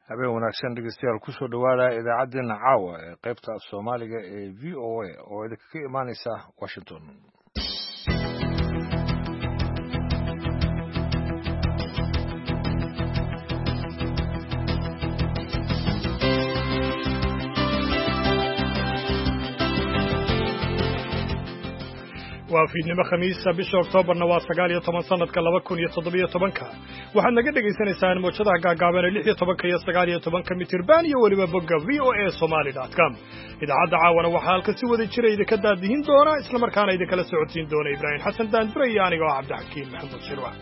habeen wanaagsan dhegeystayaal kusoo dhawaada idaacaddeenna caawa ee qaybta Soomaaliga ee VOA oo idinka imaanaysa Washington. waa fiidnimo khamiisa bisha Oktoobarna waa 19 sanadka 2017 waxaad naga dhageysanaysaan moojadaha gaagaaban ee 16 iyo 19 mitirban iyo waliba bogga voasomali.com. idaacadda caawana waxaa halka si wada jira idinka daadihin doona isla markaana idinkala socodsiin doona Ibrahim Xasan Daandure iyo aniga oo Cabdixakiin Maxamed Shirwa.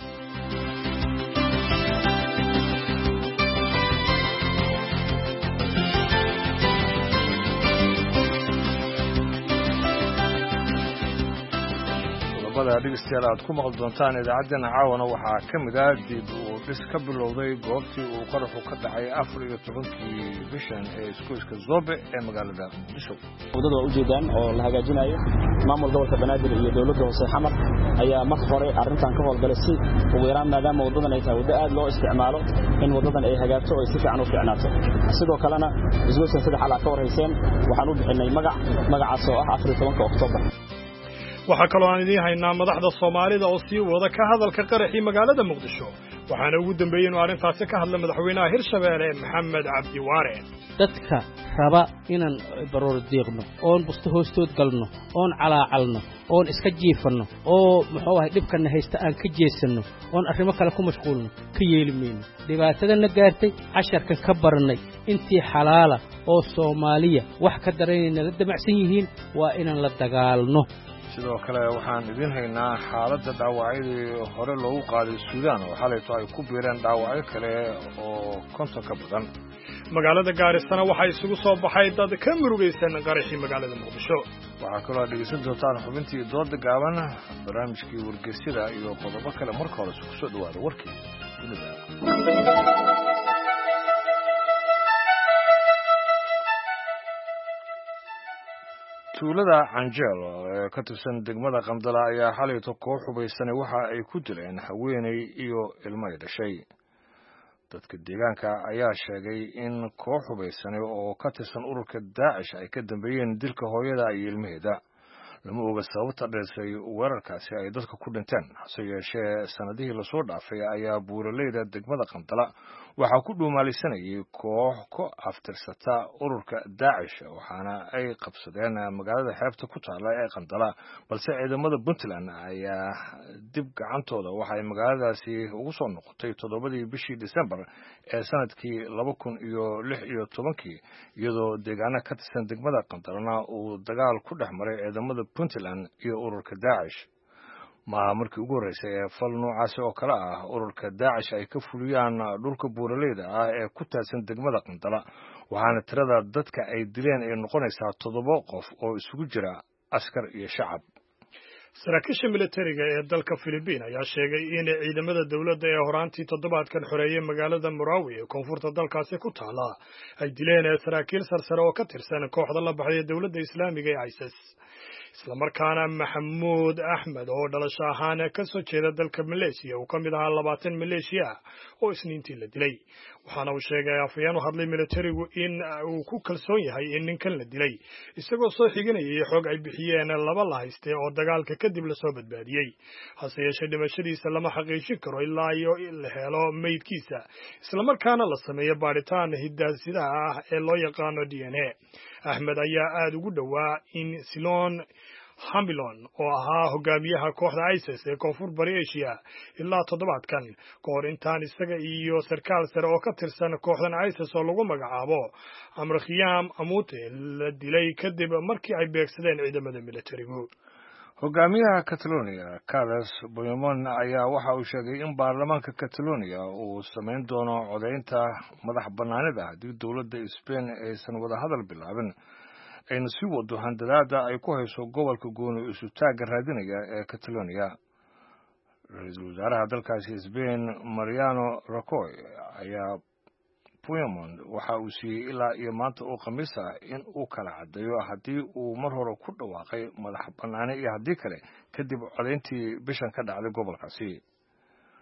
dhegeystayaal aad ku maqli doontaan idaacaddeenna caawana waxaa ka mid ah dib uu dhis ka bilowday goobtii uu qaraxu ka dhacay 14 bishan ee iskuulka Zobe ee magaalada Muqdisho. wadada waa ujeedaan oo la hagaajinayo maamul gobolka Banaadir iyo dawladda hoose Xamar ayaa mar hore arrintan ka howlgalay si ugu yaraan maadaama wadadan ay tahay wada aad loo isticmaalo in wadadan ay hagaagto oo si fiican u fiicnaato. sidoo kalena isgoyska saddex xal ka warhayseen waxaan u bixinay magacaas oo ah 14 Oktoobar. waxaa kaloo aan idiin haynaa madaxda Soomaalida oo sii wada ka hadalka qaraxii magaalada Muqdisho waxaana ugu dambeeyay inuu arrintaasi ka hadlay madaxweynaha Hirshabeelle Maxamed Cabdi Waare. dadka raba inaan baroor deeqno oon busto hoostood galno oon calaacalno oon iska jiifano oo muxuu ahay dhibkana haysta aan ka jeesano oon arrimo kale ku mashquulno ka yeelimayno dhibaatadana gaartay casharka ka baranay intii xalaala oo Soomaaliya wax ka dareynayna la damacsan yihiin waa inaan la dagaalno. sidoo kale waxaan idin haynaa xaaladda dhaawacyadii hore loogu qaaday Suudaan oo xalayto ay ku biireen dhaawacyo kale oo 50 ka badan. magaalada Gaarisana waxaa isugu soo baxay dad ka murugaysan qaraxii magaalada Muqdisho. waxaa kaloo dhegeysan doontaan xubintii dooda gaaban barnaamijkii wargeysyada iyo qodobo kale marka hore isku soo dhawaada warkii dunida. tuulada Angel ee ka tirsan degmada Qandala ayaa xalayto koox hubaysan waxa ay ku dileen haweeney iyo ilmo ay dhashay. dadka deegaanka ayaa sheegay in koox hubaysan oo ka tirsan ururka Daesh ay ka dambeeyeen dilka hooyada iyo ilmaheeda. lama oga sababta dheesay weerarkaasi ay dadka ku dhinteen hase yeeshee sanadihii la soo dhaafay ayaa buuraleyda degmada Qandala waxaa ku dhuumaalisanayay koox ku aftirsata ururka Daesh waxaana ay qabsadeen magaalada xeebta ku taala ee Qandala balse ciidamada Puntland ayaa dib gacantooda waxay magaaladaasi ugu soo noqotay 7 bishii December ee sanadkii 2016 iyadoo deegaano ka tirsan degmada Qandalana uu dagaal ku dhexmaray ciidamada Puntland iyo ururka Daesh. markii ugu horeysay ee fal noocaas oo kale ah ururka Daesh ay ka fuliyaan dhulka buuraleyda ah ee ku taadsan degmada Qandala waxaana tirada dadka ay dileen ay noqonaysaa 7 qof oo isugu jira askar iyo shacab. saraakiisha militariga ee dalka Filibiin ayaa sheegay in ciidamada dawladda ee horaantii toddobaadkan xoreeyay magaalada Marawi ee koonfurta dalkaasi ku taala ay dileen saraakiil sarsare oo ka tirsan kooxda la baxday dawladda Islaamiga ee ISIS. isla markaana Maxamuud Axmed oo dhalasho ahaan ka soo jeeda dalka Malaysia uu ka mid ahaa 20 Maleeshiya oo isniintii la dilay. waxaana uu sheegay afayeen u hadlay militarigu in uu ku kalsoon yahay in ninkan la dilay isagoo soo xiganayay xog ay bixiyeen laba la haystay oo dagaalka kadib la soo badbaadiyay. hase yeeshee dhimashadiisa lama xaqiijin karo ilaa iyo la helo meydkiisa isla markaana la sameeyo baaritaan hiddaasidaha ah ee loo yaqaano DNA. Axmed ayaa aad ugu dhawaa in Silon Hamilon oo ahaa hogaamiyaha kooxda ISIS ee koonfur bari Asia ilaa toddobaadkan ka hor intaan isaga iyo sarkaal sare oo ka tirsan kooxdan ISIS oo lagu magacaabo Amr Khiyam Amute la dilay kadib markii ay beegsadeen ciidamada militarigu. hogaamiyaha Catalonia Carles Puigdemont ayaa waxa uu sheegay in baarlamaanka Catalonia uu sameyn doono codeynta madax bannaanida haddii dawladda Spain aysan wada hadal bilaabin ayna sii wado handadaada ay ku hayso gobolka gooni isu taaga raadinaya ee Catalonia. ra'iisul wasaaraha dalkaasi Spain Mariano Rajoy ayaa Puigdemont waxa uu siiyey ilaa iyo maanta oo Khamiis ah in uu kala cadeeyo haddii uu mar hore ku dhawaaqay madax bannaani iyo haddii kale kadib codeyntii bishan ka dhacday gobolkaasi.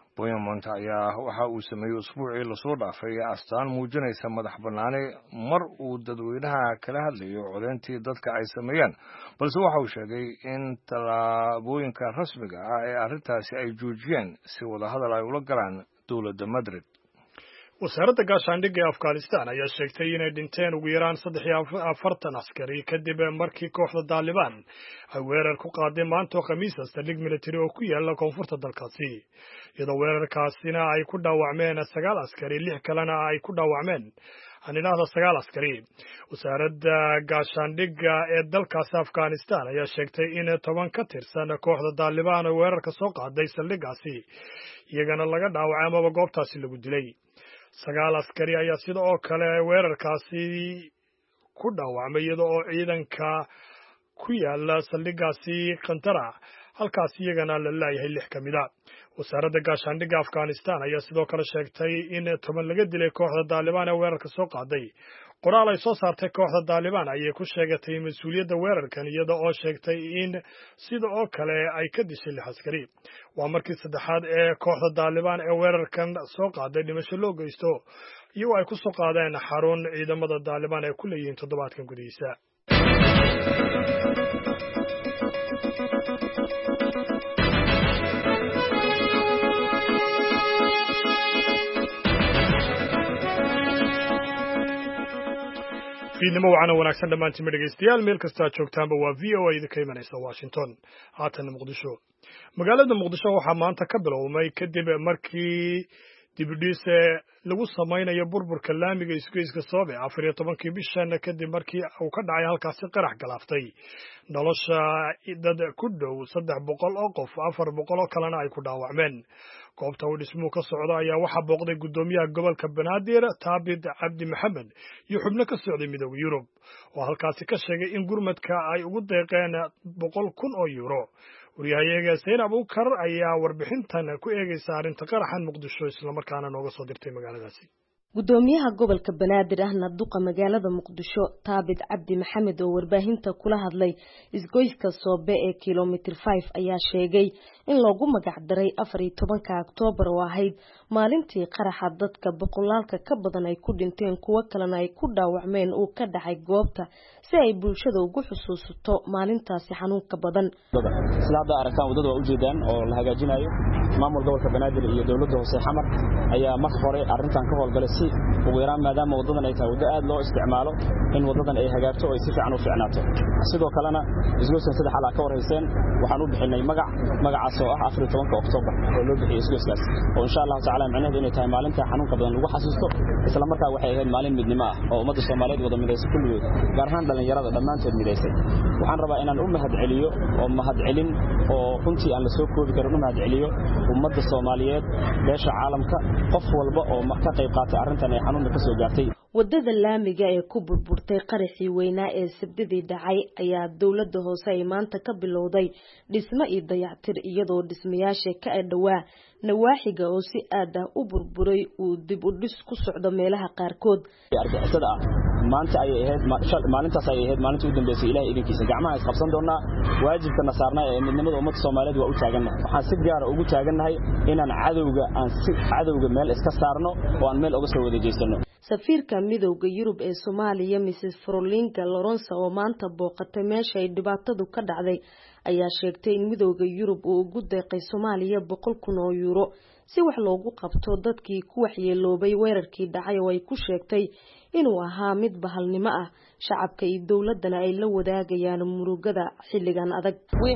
Boyamont ayaa waxa uu sameeyey usbuucii lasoo dhaafay astaan muujinaysa madax bannaani mar uu dadweynaha kala hadlayo codeyntii dadka ay sameeyeen balse waxa uu sheegay in tallaabooyinka rasmiga ah ee arrintaasi ay joojiyeen si wadahadal ay ula galaan dowladda Madrid. wasaaradda gaashaandhigga ee Afghanistan ayaa sheegtay inay dhinteen ugu yaraan 43 askari kadib markii kooxda Taliban ay weerar ku qaaday maanta Khamiista saldhig military oo ku yaala koonfurta dalkaasi iyadoo weerarkaasina ay ku dhaawacmeen 9 askari 6 kalena ay ku dhaawacmeen aninaada 9 askari. wasaaradda gaashaandhigga ee dalkaasi Afghanistan ayaa sheegtay in 10 ka tirsan kooxda Taliban ay weerarka soo qaaday saldhigaasi iyagana laga dhaawacay ama goobtaasi lagu dilay. 9 askari ayaa sidoo kale weerarkaasi ku dhaawacmay iyadoo ciidanka ku yaala saldhigaasi Qantara halkaas iyagana la leeyahay 6 kamid ah. wasaaradda gaashaandhigga Afghanistan ayaa sidoo kale sheegtay in 10 laga dilay kooxda Taliban ee weerarka soo qaaday. qoraal ay soo saartay kooxda Taliban ayay ku sheegatay mas'uuliyadda weerarkan iyada oo sheegtay in sidoo kale ay ka dishay 6 askari. waa markii saddexaad ee kooxda Taliban ee weerarkan soo qaaday dhimasho loo geysto iyagoo ay ku soo qaadeen xarun ciidamada Taliban ee ku leeyihiin toddobaadkan gudihiisa. fiidnimo wacan wanaagsan dhammaantiin dhegeystayaal meel kasta aad joogtaanba waa VOA idinka imanaysa Washington. haatan Muqdisho. magaalada Muqdisho waxaa maanta ka bilowmay kadib markii dibudhis lagu samaynayo burburka laamiga isgoyska Soobe 14 bishan kadib markii uu ka dhacay halkaasi qarax galaaftay nolosha dad ku dhow 300 oo qof 400 oo kalena ay ku dhaawacmeen. goobta uu dhismuhu ka socdo ayaa waxaa booqday gudoomiyaha gobolka Banaadir Taabid Cabdi Maxamed iyo xubno ka socday midowga Yurub oo halkaasi ka sheegay in gurmadka ay ugu deeqeen 100,000 oo euro. wariyahayaga Seen Abuukar ayaa warbixintan ku eegaysa arrinta qaraxan Muqdisho isla markaana nooga soo dirtay magaaladaasi. gudoomiyaha gobolka Banaadir ahna duqa magaalada Muqdisho Taabid Cabdi Maxamed oo warbaahinta kula hadlay isgoyska Soobe ee kilometer 5 ayaa sheegay in loogu magac daray 14 Oktoobar oo ahayd maalintii qaraxa dadka boqolaalka ka badan ay ku dhinteen kuwa kalena ay ku dhaawacmeen uu ka dhacay goobta si ay bulshada ugu xusuusato maalintaasi xanuunka badan. islaada aragtaan wadada waa u jeedaan oo la hagaajinayo maamul gobolka Banaadir iyo dawladda hoose Xamar ayaa mar hore arrintan ka howlgalay si ugu yaraan maadaama wadadan ay tahay wada aad loo isticmaalo in wadadan ay hagaagto oo ay si fiican u fiicnaato. sidoo kalena isgoyskan saddex xal ka warhayseen waxaan u bixinay magacaas oo ah 14 Oktoobar oo loo bixiyay isgoyskaas oo insha Allah taala macnaheedu inay tahay maalinta xanuunka badan lagu xasuusto isla markaa waxay ahayd maalin midnimo ah oo ummadda Soomaaliyeed wada midaysan kulligood gaar ahaan dhalinyarada dhammaantood midaysay. waxaan rabaa inaan u mahadceliyo oo mahadcelin oo runtii aan la soo koobi karin u mahadceliyo ummadda Soomaaliyeed beesha caalamka qof walba oo ka qayb qaatay arrintan ay xanuunka ka soo gaartay. wadada laamiga ee ku burburtay qaraxii weynaa ee sabtidii dhacay ayaa dawladda hoose ay maanta ka bilowday dhismo iyo dayactir iyadoo dhismayaasha ka dhawaa nawaaxiga oo si aad ah u burburay uu dib u dhis ku socdo meelaha qaarkood. argixisada maanta ay ahayd maalintaas ay ahayd maalintii ugu dambeysay Ilaahay idinkiisa gacmaha is qabsan doonaa waajibkana saarnaa ee midnimada ummadda Soomaaliyeed waa u taagannahay. waxaan si gaar ah ugu taagannahay inaan cadawga meel iska saarno oo aan meel uga soo wada jeesano. safiirka midowga Yurub ee Soomaaliya Mrs Frolinka Lawrence oo maanta booqatay meesha ay dhibaatadu ka dhacday ayaa sheegtay in midowga Yurub uu ugu deeqay Soomaaliya 100,000 oo euro si wax loogu qabto dadkii ku waxyeeloobay weerarkii dhacay oo ay ku sheegtay inuu ahaa mid bahalnimo ah shacabka iyo dawladana ay la wadaagayaan murugada xilligan adag.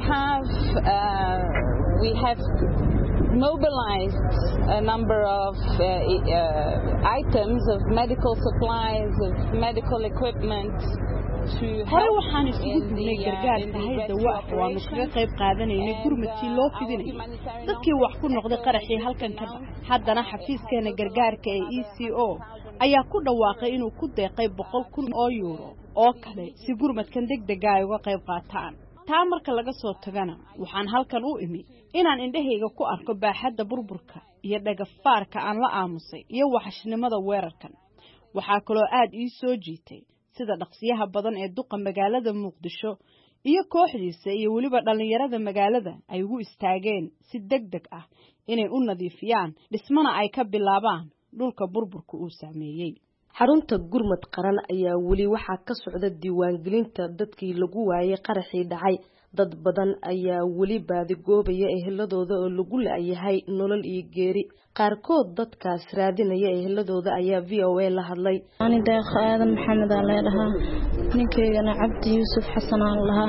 We have mobilized a number of items of medical supplies, of medical equipment. hore waxaan isugu dugnay gargaarka hay'adda wax waanu kaga qayb qaadanaynay gurmadkii loo fidinayay dadkii wax ku noqday qaraxii halkan ka dhacay. haddana xafiiskeena gargaarka ee ECO ayaa ku dhawaaqay inuu ku deeqay 100,000 oo euro oo kale si gurmadkan degdega ay uga qayb qaataan. taa marka laga soo tagana waxaan halkan u imi inaan indhahayga ku arko baaxadda burburka iyo dhagafaarka aan la aamusay iyo waxashnimada weerarkan. waxaa kaloo aad ii soo jiitay sida dhaqsiyaha badan ee duqa magaalada Muqdisho iyo kooxdiisa iyo weliba dhalinyarada magaalada ay ugu istaageen si degdeg ah inay u nadiifiyaan dhismana ay ka bilaabaan dhulka burburka uu saameeyay. xarunta gurmad qaran ayaa weli waxaa ka socda diiwaangelinta dadkii lagu waayay qaraxii dhacay. dad badan ayaa weli baadigoobaya eheladooda oo lagu laayahay nolol iyo geeri. qaarkood dadkaas raadinaya eheladooda ayaa VOA la hadlay. ani deeq aadan maxamed aan leedahay ninkeygana cabdi yuusuf xasan aan lahaa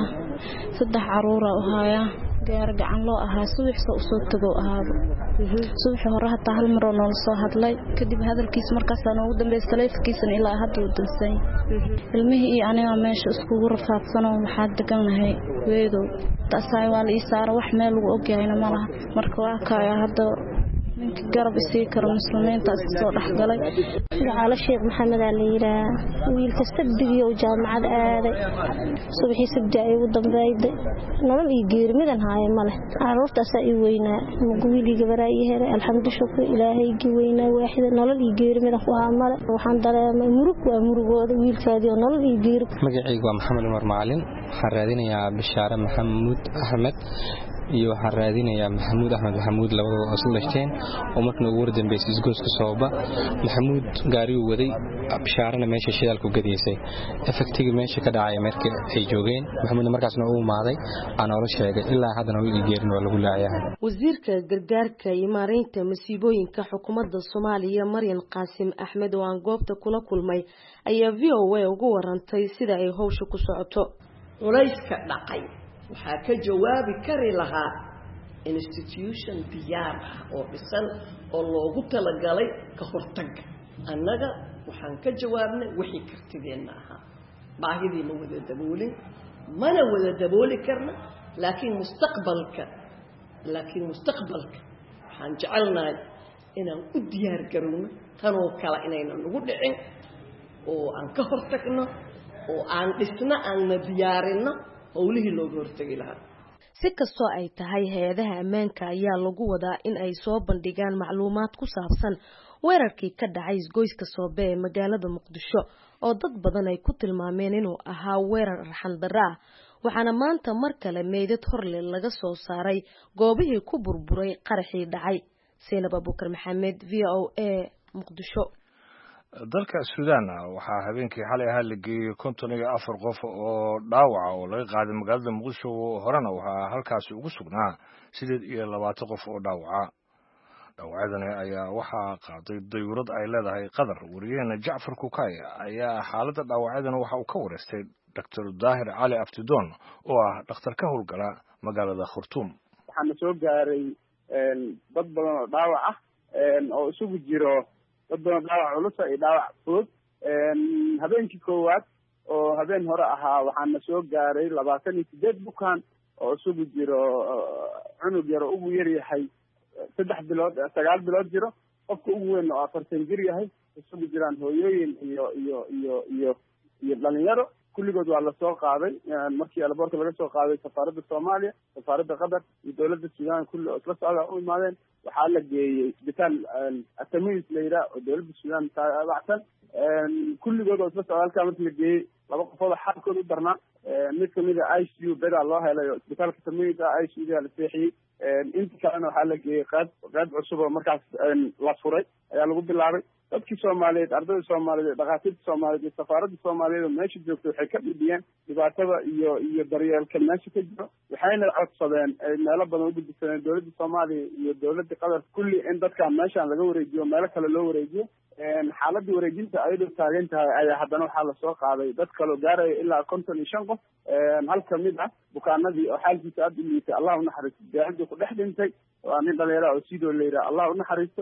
3 caruur ah oo haya gaar gacan loo ahaa subaxsa u soo tago ahaado subax hore hatta hal mar oo noo soo hadlay kadib hadalkiis markaas aan ugu dambeeyay taleefankiisa ilaa hadda uu dansay ilmihii iyo aniga meesha isku rafaadsan oo waxa deganahay weedo taasay waa la isaar wax meel lagu ogyahay ma laha marka waa ka hadda ninka garab isii karo muslimiinta soo dhaxgalay على الشيخ محمد علي ويلك سبدي وجامعة آده صبحي سبدي ودم بايد نمل يجير مدن هاي ماله عرفت أسأي وينا مقولي جبرائيه الحمد شكر إلهي جوينا واحد نمل يجير مدن خوها ماله وحمد الله مرق ومرق ويل كادي نمل يجير مجيء محمد عمر معلن حرادين يا بشارة محمود أحمد iyo waxaan raadinayaa maxamuud axmed maxamuud labadooda oo isleeshteen oo markii ugu dambeysay isgooska sooba maxamuud gaari uu waday bishaarana meesha shidaalku gadiisay effectiga meesha ka dhacay markii ay joogeen maxamuud markaasna uu maaday aan ula sheegay ilaa haddana uu geerin waa lagu laayahay. wasiirka gargaarka iyo maareynta masiibooyinka xukuumadda Soomaaliya Maryan Qaasim Axmed oo aan goobta kula kulmay ayaa VOA ugu warantay sida ay hawsha ku socoto. culayska dhacay waxaa ka jawaabi kari lahaa institution diyaar ah oo dhisan oo loogu talagalay ka hortagga. annaga waxaan ka jawaabnay wixii kartideena ahaa baahidii ma wada daboolin mana wada dabooli karna laakiin mustaqbalka waxaan jecelnahay inaan u diyaar garowno tanoo kale inaynan nagu dhicin oo aan ka hortagno oo aan dhisna aanna diyaarinno howlihii looga hortagi lahaa. si kastoo ay tahay hay'adaha ammaanka ayaa lagu wadaa in ay soo bandhigaan macluumaad ku saabsan weerarkii ka dhacay isgoyska Soobe ee magaalada Muqdisho oo dad badan ay ku tilmaameen inuu ahaa weerar arxan darro ah. waxaana maanta mar kale meydad horle laga soo saaray goobihii ku burburay qaraxii dhacay. Seenab Abubakar Maxamed, VOA, Muqdisho. dalka Suudaan waxaa habeenkii xalay ahaa la geeyay 54 qof oo dhaawac oo laga qaaday magaalada Muqdisho horena waxaa halkaas ugu sugnaa 28 qof oo dhaawacadani ayaa waxaa qaaday dayuurad ay leedahay Qatar. wariyayna Jacfar Kukay ayaa xaaladda dhaawacadani waxa uu ka wareystay Dr. Daahir Cali Aftidoon oo ah dhakhtar ka howlgala magaalada Khartoum. waxaan soo gaaray dad badan oo dhaawac ah oo isugu jiro dad badan dhaawac culus iyo dhaawac fudud. habeenkii koowaad oo habeen hore ahaa waxaana soo gaaray 28 bukaan oo isugu jiro cunug yar ugu yar yahay 3 bilood 9 bilood jiro qofka ugu weyn oo 40 jir yahay isugu jiraan hooyooyin iyo dhalinyaro kulligood waa la soo qaaday markii alaboorka laga soo qaaday safaaradda Soomaaliya safaaradda Qatar iyo dawladda Suudaan kulli oo isla socda u imaadeen waxaa la geeyay isbitaal Atamis leeyra oo dawladda Suudaan taabacsan kulligood oo isla socda halka markii la geeyay 2 qof oo xaalkooda u darnaa mid kamid ah ICU beda loo helay isbitaalka Atamis ICU la seexiyay inta kalena waxaa la geeyay qaad cusub oo markaas la furay ayaa lagu bilaabay. dadkii Soomaaliyeed ardayda Soomaaliyeed dhaqaatiirta Soomaaliyeed safaaradda Soomaaliyeed meesha joogtay waxay ka dhibiyeen dhibaatada iyo daryeelka meesha ka jiro waxayna codsadeen meelo badan u gudbiseen dawladda Soomaaliya iyo dawladda Qatar kulli in dadka meeshan laga wareejiyo meelo kale loo wareejiyo. xaaladii wareejinta ayadoo taagan tahay ayaa haddana waxaa la soo qaaday dad kale gaaraya ilaa 55 qof. hal kamid ah bukaanadii oo xaalkiisa aad u liitay Allah u naxariisto deegaanka ku dhex dhintay waa nin dhalinyaro oo sidoo leeyahay Allah u naxariisto.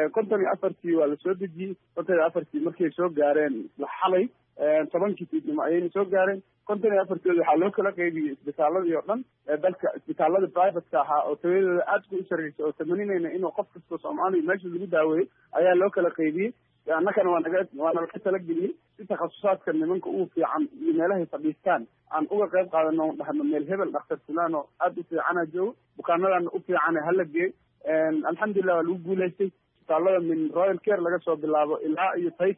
54 waa la soo dejiyay 54 markay soo gaareen la xalay 10kii fiidnimo ayay soo gaareen 54 waxaa loo kala qaybiyay isbitaaladii oo dhan dalka isbitaalada private ahaa oo tayadooda aad ku sarreeyay oo tamaninayna inuu qof kasta Soomaali meesha lagu daaweeyo ayaa loo kala qaybiyay. annagana waana ka talageliyay si takhasusaadka nimanka ugu fiican iyo meelaha fadhiistaan aan uga qayb qaadano dhahno meel hebel dhakhtar fulaan oo aad u fiican joogo bukaanadana u fiican hala geey. alxamdulillah lagu guuleystay isbitaalada min Royal Care laga soo bilaabo ilaa iyo Faisal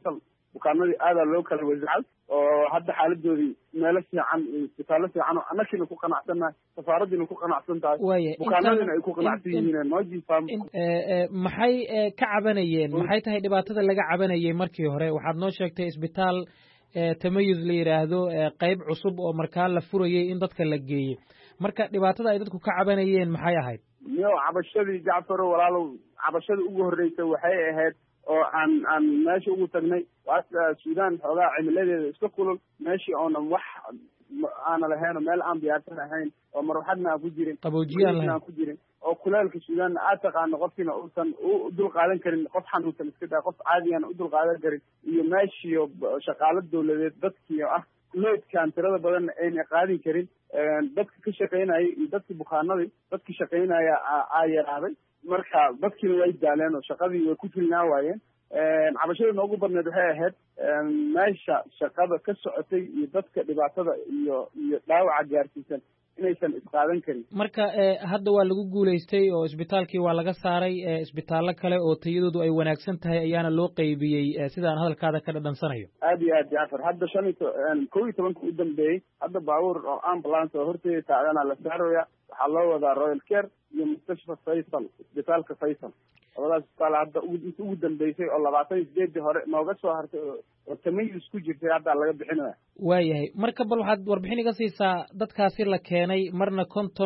bukaanadii aadaa loo kala wasacay oo hadda xaaladoodii meelo fiican isbitaallo fiican oo annagina ku qanacsannahay safaaradiina ku qanacsan tahay bukaanadiina ay ku qanacsan yihiin noojifam maxay ka cabanayeen maxay tahay dhibaatada laga cabanayay markii hore waxaad noo sheegtay isbitaal tamayuz la yidhaahdo qayb cusub oo markaa la furayay in dadka la geeyey marka dhibaatada ay dadku ka cabanayeen maxay ahayd miyo cabashadii jacfaro walaalow cabashada ugu horreysay waxay ahayd oo aan meesha ugu tagnay waa suudaan xoogaa cimiladeeda iska kulul meeshii oonan wax aana lahayn meel aan diyaarsan ahayn oo marwaxadna aan ku jirin qaboojiyaan aan ku jirin oo kulaalka suudaanna aad taqaano qofkiina uusan u dul qaadan karin qof xanuunsan iska daa qof caadiyan u dul qaadan karin iyo meeshiiyo shaqaalo dawladeed dadkii ah loodkaan tirada badan ayna qaadin karin dadka ka shaqaynaya iyo dadkii bukaanadii dadkii shaqaynaya aa yaraaday marka dadkiina way daaleen oo shaqadii way ku filnaa waayeen cabashada noogu badneed waxay ahayd meesha shaqada ka socotay iyo dadka dhibaatada iyo dhaawaca gaarsiisan inaysan isqaadan karin marka hadda waa lagu guulaystay oo isbitaalkii waa laga saaray isbitaallo kale oo tayadoodu ay wanaagsan tahay ayaana loo qaybiyey sidaan hadalkaada ka dhadhansanayo aad iyo aad jacfar hadda kow iyo tobanka u dambeeyey hadda baabuur oo ambulance oo horteeda taagana la saaraya waxaa loo wadaa royal care iyo mustashfa faysal isbitaalka faysal labadaas isbitaal hadda inta ugu dambeysay oo 28 hore nooga soo hartay oo tamayus ku jirtay hadda laga bixinaya waayahay marka bal waxaad warbixin iga siisaa dadkaasi la keenay marna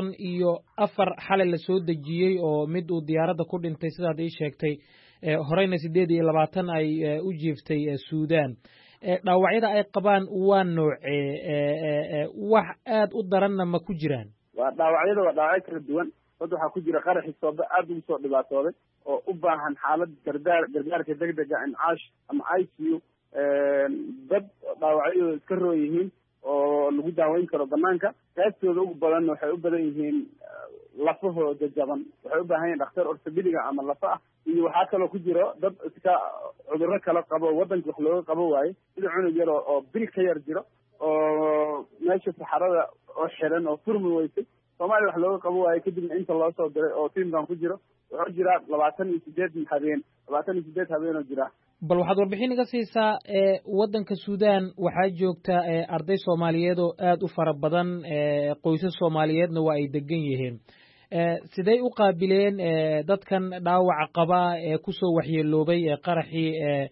54 xalay la soo dejiyey oo mid uu diyaaradda ku dhintay sidaad ii sheegtay horeyna 28 ay u jiiftay Suudaan dhaawacyada ay qabaan waa noocee wax aad u daranna ma ku jiraan waa dhaawacyada waa dhaawacyo kala duwan dad waxaa ku jira qaraxii soobe aad ugu soo dhibaatooday oo u baahan xaalad gargaarka degdega incaash ama ICU dad dhaawacyadooda iska roon yihiin oo lagu daaweyn karo banaanka qaybtooda ugu badanna waxay u badan yihiin lafahooda jaban waxay u baahan yihin dhakhtar ortobediga ama lafa ah iyo waxaa kaloo ku jiro dad iska cudurro kala qabo waddanka wax looga qabo waaye sida cunug yar oo bil ka yar jiro oo meesha saxarada oo xiran oo furmi weysay soomaaliya wax looga qabo waaye kadibna inta loo soo diray oo tiimkan ku jiro wuxuu jiraa 28 habeen oo jira bal waxaad warbixin iga siisaa waddanka Suudaan waxaa joogta arday Soomaaliyeed oo aad u fara badan qoysas Soomaaliyeedna waa ay degan yihiin sidee u qaabileen dadkan dhaawac qaba ee ku soo waxyeeloobay qaraxii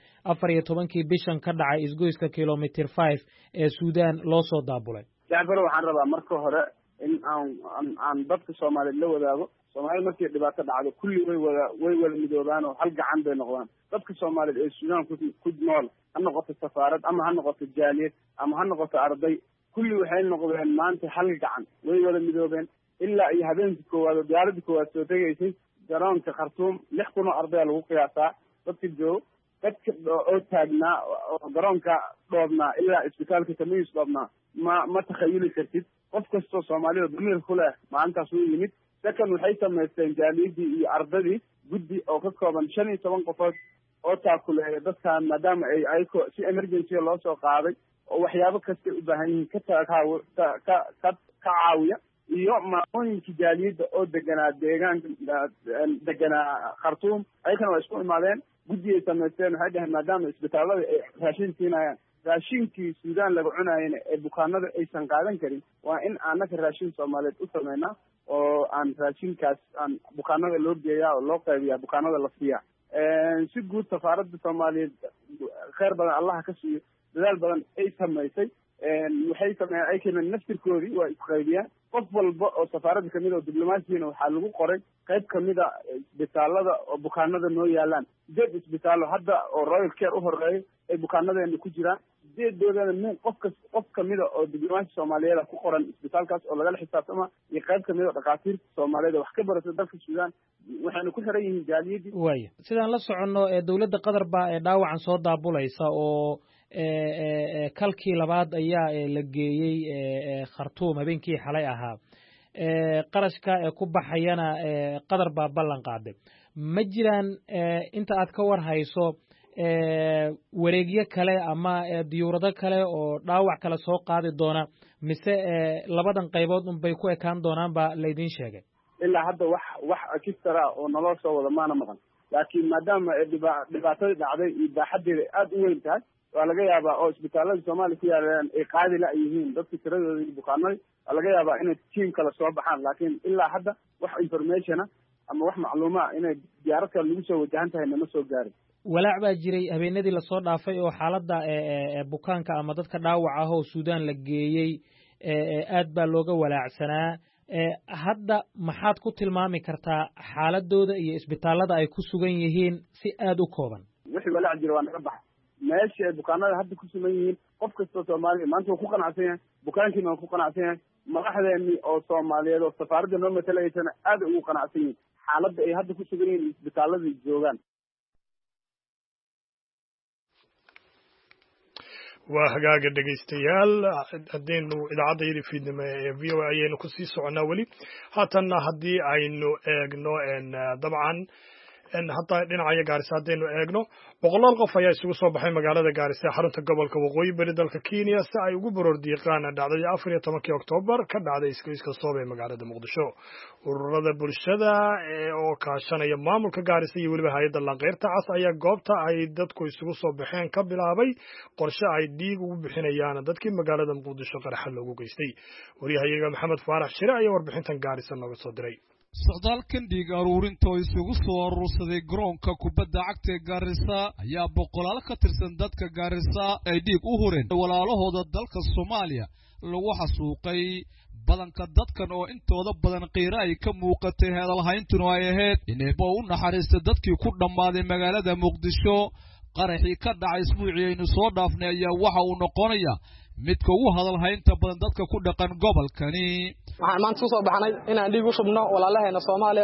14 bishan ka dhacay isgoyska kilometer 5 ee Suudaan loo soo daabulay jacfaro waxaan rabaa marka hore in aan dadka Soomaaliyeed la wadaago Soomaaliya markii dhibaato dhacdo kulli way wada midoobaan oo hal gacan bay noqdaan dadka Soomaaliyeed ee Suudaan ku nool ha noqoto safaarad ama ha noqoto jaaliyad ama ha noqoto arday kulli waxay noqdeen maanta hal gacan way wada midoobeen ilaa iyo habeenkii koowaad oo diyaaradii koowaad soo tegaysay garoonka Khartoum 6,000 oo arday lagu qiyaasaa dadka jooga dadka oo taagnaa oo garoonka dhoobnaa ilaa isbitaalka Tamayus dhoobnaa ma takhayuli kartid qof kastoo Soomaaliya damiir ku leh maantaas uu yimid dadkan waxay samaysteen jaaliyadii iyo ardadii guddi oo ka kooban 15 qofood oo taakuleeya dadkan maadaama ay ayko si emergency loo soo qaaday oo waxyaabo kasta u baahan yihiin ka caawiya iyo maamooyinkii jaaliyadda oo deganaa Khartoum ayagana waa isku imaadeen guddi ay samaysteen waxay dhaheen maadaama isbitaallada ay raashin siinayaan raashinkii Suudaan laga cunayeen ee bukaanada aysan qaadan karin waa in aanaka raashin Soomaaliyeed u sameynaa oo aan raashinkaas aan bukaanada loo geeyaa oo loo qaybiyaa bukaanada la siiyaa si guud safaaradda Soomaaliyeed khayr badan Allah ka siiyo dadaal badan ay samaysay waxay sameeyeen ay keeneen naftirkoodii waa isqaybiyaan qof walba oo safaaradda kamid oo diblomaasiyiin waxaa lagu qoray qayb kamid a isbitaalada oo bukaanada noo yaalaan 8 isbitaallo hadda oo Royal Care u horeeyay ay bukaanadeena ku jiraan 8doodana min qof kamida oo diblomaasi Soomaaliyeed ku qoran isbitaalkaas oo laga xisaabtama iyo qayb kamid oo dhaqaatiirta Soomaaliyeed wax ka barata dalka Suudaan waxaanu ku xiran yihiin jaaliyadii way sidaan la soconno dawladda Qatar baa dhaawacan soo daabulaysa oo kalkii labaad ayaa la geeyey Khartoum habeenkii xalay ahaa qarashka ku baxayana Qatar baa ballan qaaday ma jiraan inta aad ka war hayso wareegyo kale ama diyuurado kale oo dhaawac kale soo qaadi doona mise labadan qaybood bay ku ekaan doonaan baa laydin sheegay ilaa hadda wax akistara oo naloo soo wada maana maqan laakiin maadaama dhibaatadii dhacday iyo baaxadeeda aad u weyn tahay waa laga yaabaa oo isbitaalada Soomaaliya ku yaalaan ay qaadi la yihiin dadka tiradooda iyo bukaanada waa laga yaabaa inay team kala soo baxaan laakiin ilaa hadda wax information ama wax macluumaad inay diyaaradka lagu soo wajahan tahay nama soo gaarin walaac baa jiray habeenadii la soo dhaafay oo xaaladda bukaanka ama dadka dhaawac ah oo Suudaan la geeyay aad baa looga walaacsanaa hadda maxaad ku tilmaami kartaa xaaladooda iyo isbitaalada ay ku sugan yihiin si aad u kooban wixii walaac jira waa naga baxay meesha ay bukaanada hadda ku sugan yihiin qof kasta Soomaaliya maanta wuu ku qanacsan yahay bukaankiina wuu ku qanacsan yahay madaxdeennii oo Soomaaliyeed oo safaaradda noo matalaysana aad ugu qanacsan yihiin xaaladda ay hadda ku sugan yihiin isbitaaladii joogaan waa hagaaga dhegaystayaal haddaynu idaacadda fiidnimo ee v o a ayaynu kusii soconnaa weli haatanna haddii aynu eegno dabcan hataa dhinaca Gaarisa haddaynu eegno boqolaal qof ayaa isugu soo baxay magaalada Gaarisa ee xarunta gobolka waqooyi bari dalka Kenya si ay ugu baroordiiqaan dhacdadii 14 Oktoobar ka dhacday iska soobay magaalada Muqdisho ururada bulshada oo kaashanaya maamulka Gaarisa iyo waliba hay'adda Lanqeyrta Cas ayaa goobta ay dadku isugu soo baxeen ka bilaabay qorshe ay dhiig ugu bixinayaan dadkii magaalada Muqdisho qarax loogu geystay wariyahayaga Maxamed Faarax Shire ayaa warbixintan Gaarisa nooga soo diray socdaalkan dhiig aruurinta oo isugu soo urursaday garoonka kubadda cagta ee Gaarisa ayaa boqolaal ka tirsan dadka Gaarisa ay dhiig u hureen walaalahooda dalka Soomaaliya lagu xasuuqay badanka dadkan oo intooda badan qiira ay ka muuqatay hadalhayntuna ay ahayd inay u naxariista dadkii ku dhammaaday magaalada Muqdisho qaraxii ka dhacay isbuucii aynu soo dhaafnay ayaa waxa uu noqonayaa midka ugu hadalhaynta badan dadka ku dhaqan gobolkani waxaan maanta soo baxnay inaan dhiig u shubno walaalaheena Soomaaliya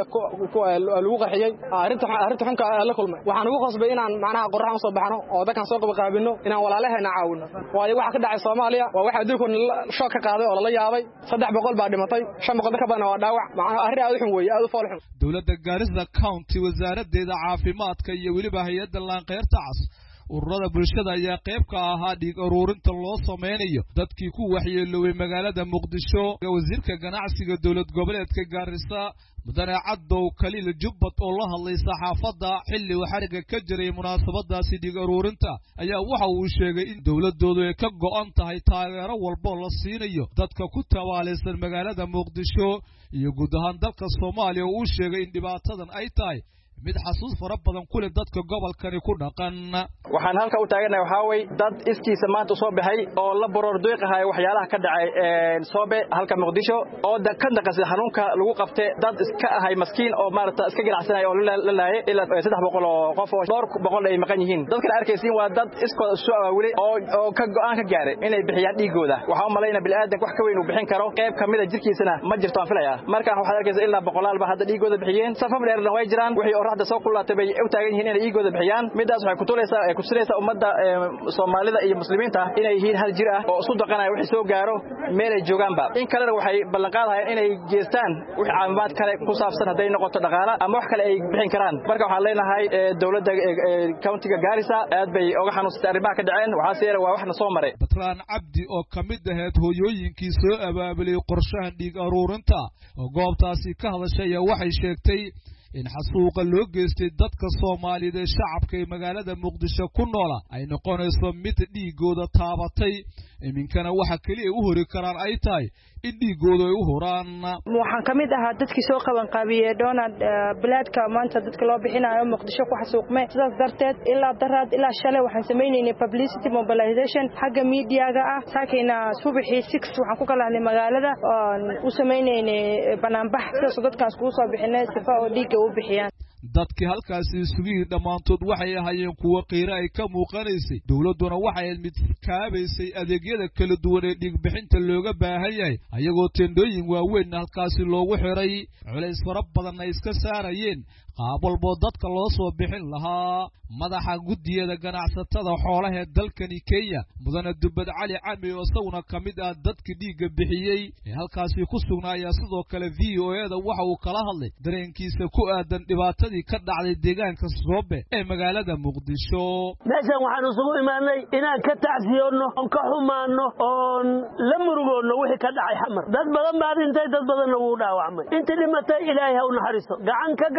lagu qaxiyay arrinta xunka la kulmay waxaan ugu qasbay inaan macnaha qorrax u soo baxno oo dadkan soo qaabino inaan walaalaheena caawino waayo waxa ka dhacay Soomaaliya waa waxa adduunka shock ka qaaday oo la yaabay 300 baa dhimatay 500 ka badan waa dhaawac macnaha arrin aad u xun weeye aad u fool xun dawladda Gaarisa County wasaaraddeeda caafimaadka iyo waliba hay'adda Lanqeyrta Cas ururada bulshada ayaa qayb ka ahaa dhiig ururinta loo sameynayo dadkii ku waxyeeloway magaalada Muqdisho wasiirka ganacsiga dawlad goboleedka Gaarisa mudane Cadow Kaliil Jubbad oo la hadlay saxaafadda xilli uu xariga ka jiray munaasabadaasi dhiig ururinta ayaa waxa uu sheegay in dawladoodu ay ka go'an tahay taageero walba la siinayo dadka ku tawaalaysan magaalada Muqdisho iyo guud ahaan dalka Soomaaliya oo uu sheegay in dhibaatadan ay tahay mid xasuus fara badan ku leh dadka gobolkani ku dhaqan waxaan halka u taaganahay waxa way dad iskiisa maanta soo baxay oo la baroor deeqahay waxyaalaha ka dhacay Soobe halka Muqdisho oo ka dhaqasay xanuunka lagu qabtay dad iska ahay maskiin oo maarta iska ganacsanay oo la laayay ilaa 300 oo qof oo dhowr boqol ay maqan yihiin dadka arkaysiin waa dad iskooda soo aawilay oo ka go'aan ka gaaray inay bixiyaan dhiigooda waxa u maleynaa bilaadan wax ka weyn uu bixin karo qayb kamid ah jirkiisana ma jirto aan filayaa marka waxa arkaysaa ilaa boqolaal ba hadda dhiigooda bixiyeen safaf dheerna way jiraan wixii qorraxda soo kulaatay bay u taagan yihiin inay dhiigooda bixiyaan midaas waxay ku tulaysaa ummadda Soomaalida iyo muslimiinta inay yihiin hal jir ah oo isku dhaqanaya wixii soo gaaro meel ay joogaanba in kale waxay ballan qaadayaan inay geestaan wixii caafimaad kale ku saabsan haday noqoto dhaqaale ama wax kale ay bixin karaan marka waxaan leenahay dawladda countiga Gaarisa aad bay uga xanuunsatay arrimaha ka dhaceen waxa seeray waa waxna soo maray Batraan Cabdi oo kamid ahayd hooyooyinkii soo abaabulay qorshahan dhiig aruurinta oo goobtaasi ka hadashay waxay sheegtay in xasuuqa loo geystay dadka Soomaaliyeed ee shacabka ee magaalada Muqdisho ku nool ay noqonayso mid dhiigooda taabatay iminkana waxa kaliya u hori karaan ay tahay in dhiigooda ay u horaan waxaan kamid ahaa dadkii soo qaban qaabiyay Donald Blaadka maanta dadka loo bixinayo Muqdisho ku xasuuqmay sidaas darteed ilaa daraad ilaa shalay waxaan sameeynay publicity mobilization xagga media-ga ah saakayna subaxii 6 waxaan ku kala hadlay magaalada oo u sameeynay banaanbax sida dadkaas ku soo bixinay sifa oo dhiiga u bixiyaan dadkii halkaasi isugu dhamaantood waxay ahaayeen kuwa qiira ay ka muuqanaysay dawladuna waxay mid kaabaysay adeegyada kala duwan ee dhiig bixinta looga baahan yahay ayagoo tendooyin waaweyn halkaasi loogu xiray culays fara badan ay iska saarayeen qaab walba dadka loo soo bixin lahaa madaxa guddiga ganacsatada xoolaha ee dalkani Kenya mudane Dubad Cali Cami oo isaguna kamid ah dadka dhiiga bixiyay ee halkaasi ku sugnaaya sidoo kale VOA-da waxa uu kala hadlay dareenkiisa ku aadan dhibaatadii ka dhacday deegaanka Soobe ee magaalada Muqdisho meeshan waxaan isugu imaanay inaan ka tacsiyono oo ka xumaano oo la murugono wixii ka dhacay xamar dad badan baa dhintay dad badan wuu dhaawacmay inta dhimatay Ilaahay ha u naxariiso gacan ka gardaran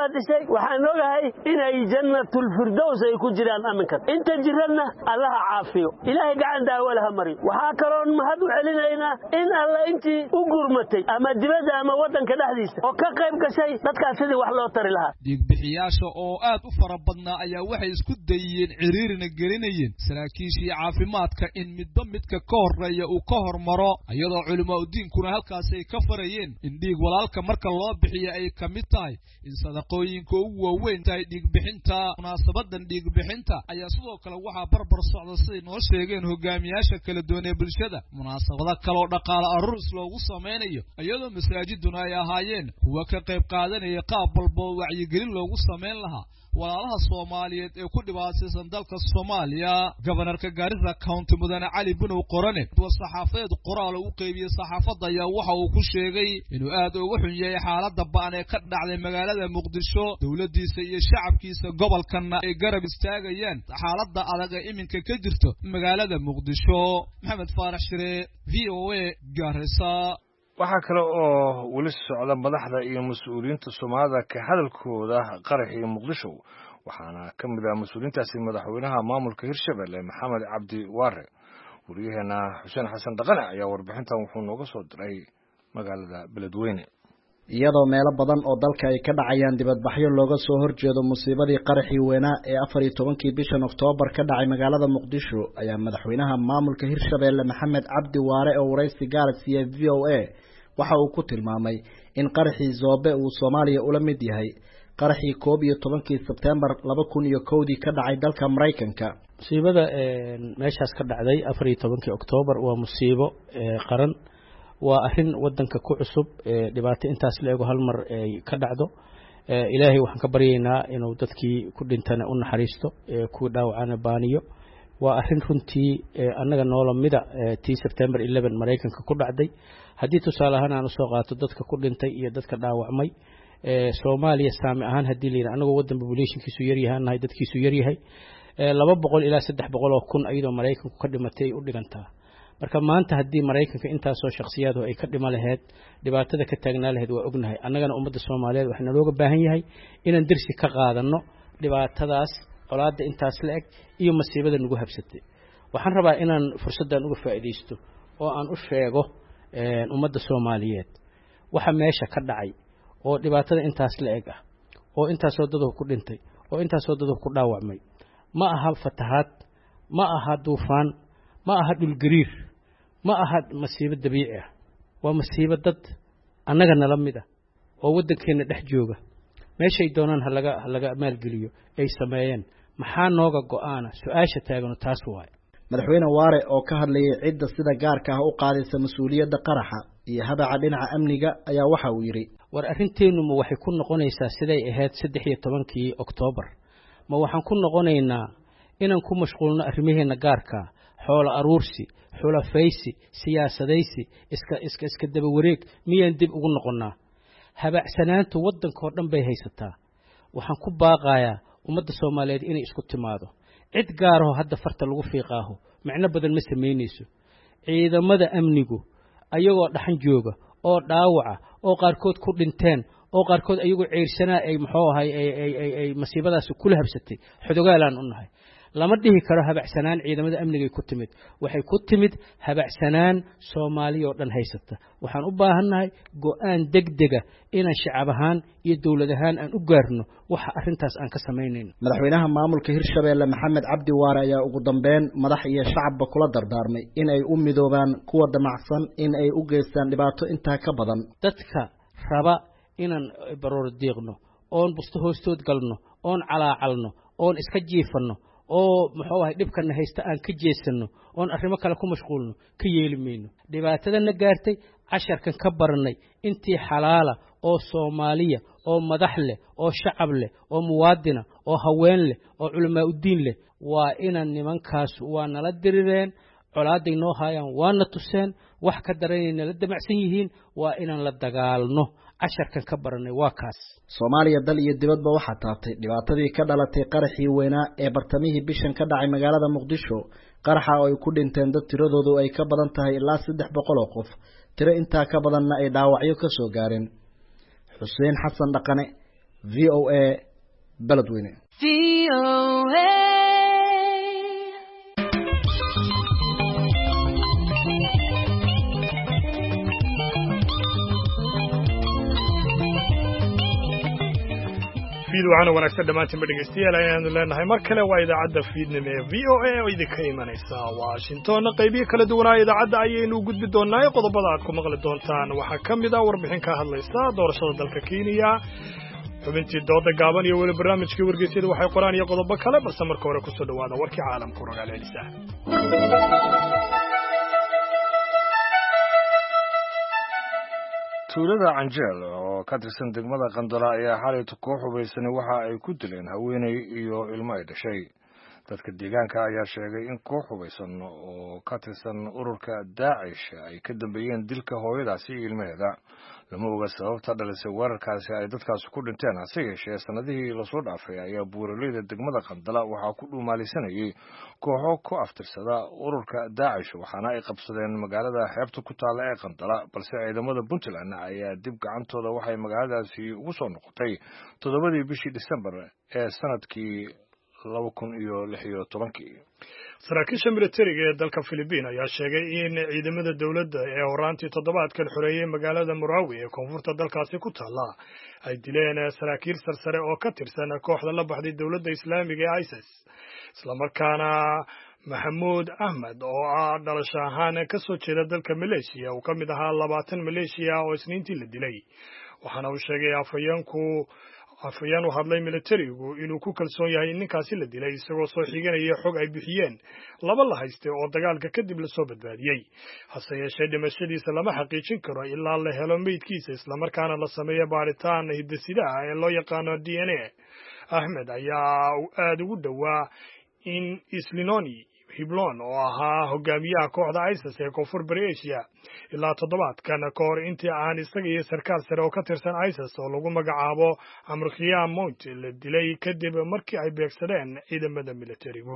baa dhisay waxaan ogahay inay jannatul firdaws ay ku jiraan aminkan inta jiranna allaha caafiyo ilaahay gacan daawo laha mariyo waxaa kaloo mahad u celinaynaa in alla intii u gurmatay ama dibadda ama wadanka dhexdiisa oo ka qayb gashay dadkaas sidii wax loo tari lahaa dhiigbixiyaasha oo aad u fara badnaa ayaa waxay isku dayeen ciriirina gelinayeen saraakiishii caafimaadka in midba midka ka horeeya uu ka hormaro iyadoo culimaadudiinkuna halkaas ay ka farayeen in dhiig walaalka marka loo bixiyo ay ka mid tahay in sadaqooyinka ugu waaweyn tahay dhiigbixinta munaasabadan dhiigbixinta ayaa sidoo kale waxaa barbar socda siday noo sheegeen hogaamiyaasha kala duwan ee bulshada munaasabado kaloo dhaqaale aruuris loogu samaynayo iyadoo masaajiduna ay ahaayeen kuwa ka qayb qaadanaya qaab walba oo wacyigelin loogu samayn lahaa walaalaha Soomaaliyeed ee ku dhibaataysan dalka Soomaaliya gobanarka Garissa County mudane Cali Bunow Qorane saxaafad qoraal uu qeybiyay saxaafadda ayaa waxa uu ku sheegay inuu aad uga xun yahay xaaladda baan ee ka dhacday magaalada Muqdisho dawladdiisa iyo shacabkiisa gobolkana ay garab istaagayaan xaaladda adag ee iminka ka jirto magaalada Muqdisho Maxamed Faarax Shire VOA Garissa waxaa kale oo weli socda madaxda iyo mas'uuliyiinta Soomaalida ka hadalkooda qaraxii Muqdisho waxaana ka mid ah mas'uuliyiintaasi madaxweynaha maamulka Hirshabelle Maxamed Cabdi Waare wariyaheena Xuseen Xasan Dhaqane ayaa warbixintan wuxuu nooga soo diray magaalada Beledweyne iyadoo meelo badan oo dalka ay ka dhacayaan dibadbaxyo looga soo horjeedo musiibadii qaraxii weynaa ee 14 bishan Oktoobar ka dhacay magaalada Muqdisho ayaa madaxweynaha maamulka Hirshabelle Maxamed Cabdi Waare oo wareysi gaar ah siiyay VOA waxa uu ku tilmaamay in qaraxii Zoobe uu Soomaaliya ula mid yahay qaraxii 11 Sebtembar 2001 ka dhacay dalka Mareykanka musiibada meeshaas ka dhacday 14 Oktoobar waa musiibo qaran waa arrin wadanka ku cusub dhibaato intaas leego hal mar ay ka dhacdo ilaahay waxaan ka baryaynaa inuu dadkii ku dhintana u naxariisto ku dhaawacana baaniyo waa arrin runtii annaga noolamida tii September 11 Mareykanka ku dhacday haddii tusaale ahaan aan soo qaato dadka ku dhintay iyo dadka dhaawacmay Soomaaliya saami ahaan haddii leena anagoo wadan populationkiisu yar yahay dadkiisu yar yahay 200 ilaa 300 oo kun ayadoo Mareykanku ka dhimatay u dhigantaa marka maanta haddii Mareykanka intaas oo shakhsiyaad ay ka dhima lahayd dhibaatada ka taagnaa lahayd waa ognahay annagana ummadda Soomaaliyeed waxaan looga baahan yahay inaan dirsi ka qaadano dhibaatadaas colaadda intaas la eg iyo masiibada nagu habsatay waxaan rabaa inaan fursadan uga faa'iideysto oo aan u sheego ummadda Soomaaliyeed waxa meesha ka dhacay oo dhibaatada intaas la eg ah oo intaas oo dad ku dhintay oo intaas oo dad ku dhaawacmay ma aha fatahaad ma aha duufaan ma aha dhul gariir ma aha masiibo dabiici ah waa masiibo dad annaga nala mid ah oo wadankeena dhex jooga meeshay doonaan halaga maalgeliyo ay sameeyeen maxaa nooga go'aana su'aasha taagan taas waay madaxweyne Waare oo ka hadlayay cidda sida gaarka ah u qaadaysa mas'uuliyadda qaraxa iyo habaca dhinaca amniga ayaa waxa uu yiri war arrinteenu ma waxay ku noqonaysaa siday ahayd 13 Oktoobar ma waxaan ku noqonaynaa inaan ku mashquulno arrimaheena gaarka xoolo aruursi xulafaysi siyaasadaysi iska daba wareeg miyaan dib ugu noqonnaa habacsanaantu wadanka oo dhan bay haysataa waxaan ku baaqayaa ummadda Soomaaliyeed inay isku timaado cid gaar ah hadda farta lagu fiiqaaho macna badan ma sameynayso ciidamada amnigu ayagoo dhaxan jooga oo dhaawaca oo qaarkood ku dhinteen oo qaarkood ayagoo ceyrsanaa ay maxoo ahay ay masiibadaas kula habsatay xudogaalaan u nahay lama dhihi karo habacsanaan ciidamada amniga ku timid waxay ku timid habacsanaan Soomaaliya oo dhan haysata waxaan u baahannahay go'aan degdeg ah inaan shacab ahaan iyo dawlad ahaan aan u gaarno waxa arrintaas aan ka sameynayno madaxweynaha maamulka Hirshabelle Maxamed Cabdi Waare ayaa ugu dambeyn madax iyo shacabba kula dardaarmay in ay u midoobaan kuwa damacsan in ay u geystaan dhibaato inta ka badan dadka raba inaan baroor deeqno oon busto hoostood galno oon calaacalno oon iska jiifano oo muxuu ahay dhibkana haysta aan ka jeesano oon arrimo kale ku mashquulno ka yeelimayno dhibaatadana gaartay casharkan ka baranay intii xalaala oo Soomaaliya oo madax leh oo shacab leh oo muwaadina oo haween leh oo culamaa u diin leh waa inaan nimankaas waa nala dirireen colaaday noo hayaan waana tuseen wax ka daranayna la damacsan yihiin waa inaan la dagaalno casharkan ka baranay waa kaas Soomaaliya dal iyo dibadba waxa taabtay dhibaatadii ka dhalatay qaraxii weynaa ee bartamihii bishan ka dhacay magaalada Muqdisho qaraxa oo ay ku dhinteen dad tiradoodu ay ka badan tahay ilaa 300 oo qof tiro inta ka badanna ay dhaawacyo ka soo gaareen Xuseen Xasan Dhaqane VOA beledweyne fiidwacana wanaagsan dhammaantiinba dhegaystayaal ayaanu leenahay mar kale waa idaacadda fiidnimo ee VOA oo idinka imanaysa Washington qaybiyo kala duwanaa idaacadda ayaynu u gudbi doonaa qodobada aad ku maqli doontaan waxaa ka mid ah warbixin ka hadlaysa doorashada dalka Kenya xubintii dooda gaaban iyo weli barnaamijkii wargeysyada waxay qoraan iyo qodobo kale balse marka hore ku soo dhawaada warkii caalamka rogaal celisa tuulada Canjeel oo ka tirsan degmada Qandala ayaa xalay koox hubaysan waxa ay ku dileen haweeney iyo ilmo ay dhashay dadka deegaanka ayaa sheegay in koox hubaysan oo ka tirsan ururka Daesh ay ka dambeeyeen dilka hooyadaasi iyo ilmaheeda lama oga sababta dhalisay weerarkaasi ay dadkaas ku dhinteen hase yeeshee sanadihii la soo dhaafay ayaa buuraleyda degmada Qandala waxaa ku dhuumaalisanayay kooxo ku aftirsada ururka Daesh waxaana ay qabsadeen magaalada xeebta ku taala ee Qandala balse ciidamada Puntland ayaa dib gacantooda waxay magaaladaasi ugu soo noqotay 7 bishii December ee sanadkii 2016 saraakiisha militariga ee dalka Philippines ayaa sheegay in ciidamada dawladda ee horaantii toddobaadkan xoreeyay magaalada Marawi ee koonfurta dalkaasi ku taala ay dileen saraakiil sarsare oo ka tirsan kooxda la baxday dawladda Islaamiga ee ISIS isla markaana Mahmoud Ahmed oo dhalasho ahaan ka soo jeeda dalka Malaysia oo ka mid ahaa 20 Malaysia oo isniintii la dilay waxaana uu sheegay afayaan u hadlay militarigu inuu ku kalsoon yahay in ninkaasi la dilay isagoo soo xiganaya xog ay bixiyeen laba la hayste oo dagaalka kadib la soo badbaadiyay hase yeeshee dhimashadiisa lama xaqiijin karo ilaa la helo meydkiisa isla markaana la sameeyo baaritaan hidde-sidaha ee loo yaqaano DNA Ahmed ayaa aad ugu dhowaa in Islinoni Hiblon oo ahaa hogaamiyaha kooxda ISIS ee koonfur bari Asia ilaa toddobaadkan ka hor intii aan isaga iyo sarkaal sare oo ka tirsan ISIS oo lagu magacaabo Amr Khiyam Mount la dilay kadib markii ay beegsadeen ciidamada militarigu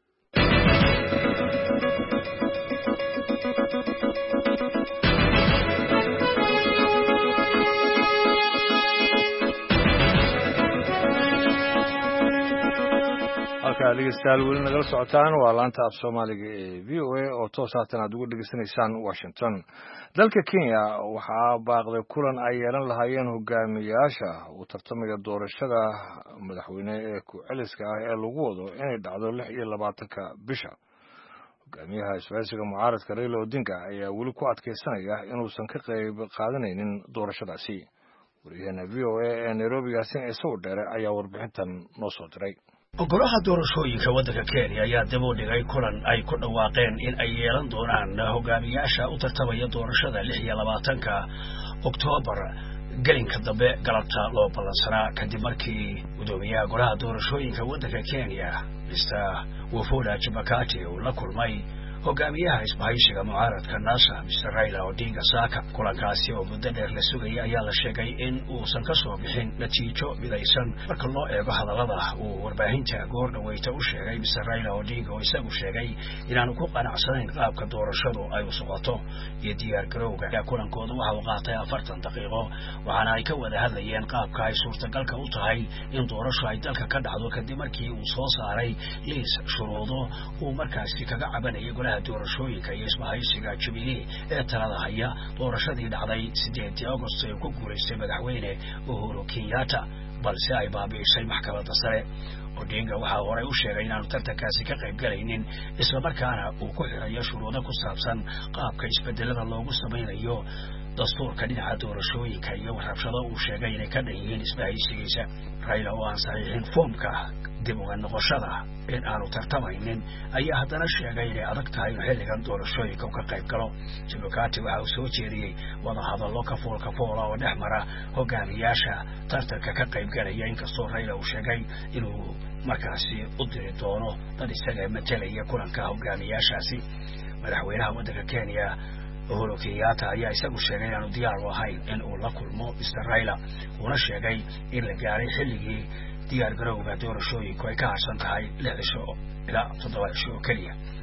dhegeystayaal weli nagala socotaan waa laanta af Soomaaliga ee VOA oo toos haatan aad ugu dhageysanaysaan Washington dalka Kenya waxaa baaqday kulan ay yeelan lahaayeen hogaamiyaasha u tartamaya doorashada madaxweyne ee ku celiska ah ee lagu wado inay dhacdo 26 bisha hogaamiyaha isbahaysiga mucaaradka Raila Odinga ayaa weli ku adkeysanaya inuusan ka qayb qaadanaynin doorashadaasi wariyahana VOA ee Nairobi Yaasin Isoo dheere ayaa warbixintan noo soo diray golaha doorashooyinka waddanka Kenya ayaa dib u dhigay kulan ay ku dhawaaqeen in ay yeelan doonaan hogaamiyaasha u tartamaya doorashada 26 Oktoobar gelinka dambe galabta loo ballansanaa kadib markii gudoomiyaha golaha doorashooyinka waddanka Kenya Mr. Wafula Chebukati uu la kulmay hogaamiyaha isbahaysiga mucaaradka NASA Mr. Raila Odinga Saka kulankaasi oo muddo dheer la sugayay ayaa la sheegay in uusan ka soo bixin natiijo midaysan marka loo eego hadallada uu warbaahinta goor dhaweyta u sheegay Mr. Raila Odinga oo isagu sheegay inaanu ku qanacsanayn qaabka doorashadu ay u socoto iyo diyaar garowga kulankooda waxa uu qaatay 40 daqiiqo waxaana ay ka wada hadlayeen qaabka ay suurtagalka u tahay in doorasho ay dalka ka dhacdo kadib markii uu soo saaray liis shuruudo uu markaasi kaga cabanayay golaha doorashooyinka iyo isbahaysiga Jubilee ee talada haya doorashadii dhacday 8 August ee ku guuleystay madaxweyne Uhuru Kenyatta balse ay baabi'isay maxkamadda sare Odinga waxa hore u sheegay inaanu tartankaasi ka qayb galaynin isla markaana uu ku xirayo shuruudo ku saabsan qaabka isbedelada loogu samaynayo dastuurka dhinaca doorashooyinka iyo rabshado uu sheegay inay ka dhanyihiin isbahaysigiisa Raila oo aan saxiixin foomka dib uga noqoshada in aanu tartamaynin ayaa haddana sheegay inay adag tahay in xilligan doorashooyinka uu ka qayb galo Chebukati waxa uu soo jeediyey wada hadallo ka fool oo dhex mara hogaamiyaasha tartanka ka qayb galaya inkastoo Raila uu sheegay inuu markaasi u diri doono dad isaga matalaya kulanka hogaamiyaashaasi madaxweynaha waddanka Kenya Uhuru Kenyatta ayaa isagu sheegay inaanu diyaar u ahayn in uu la kulmo Mr. Raila una sheegay in la gaaray xilligii diyaar garowga doorashooyinku ay ka harsan tahay 6 cisho ilaa 7 cisho kaliya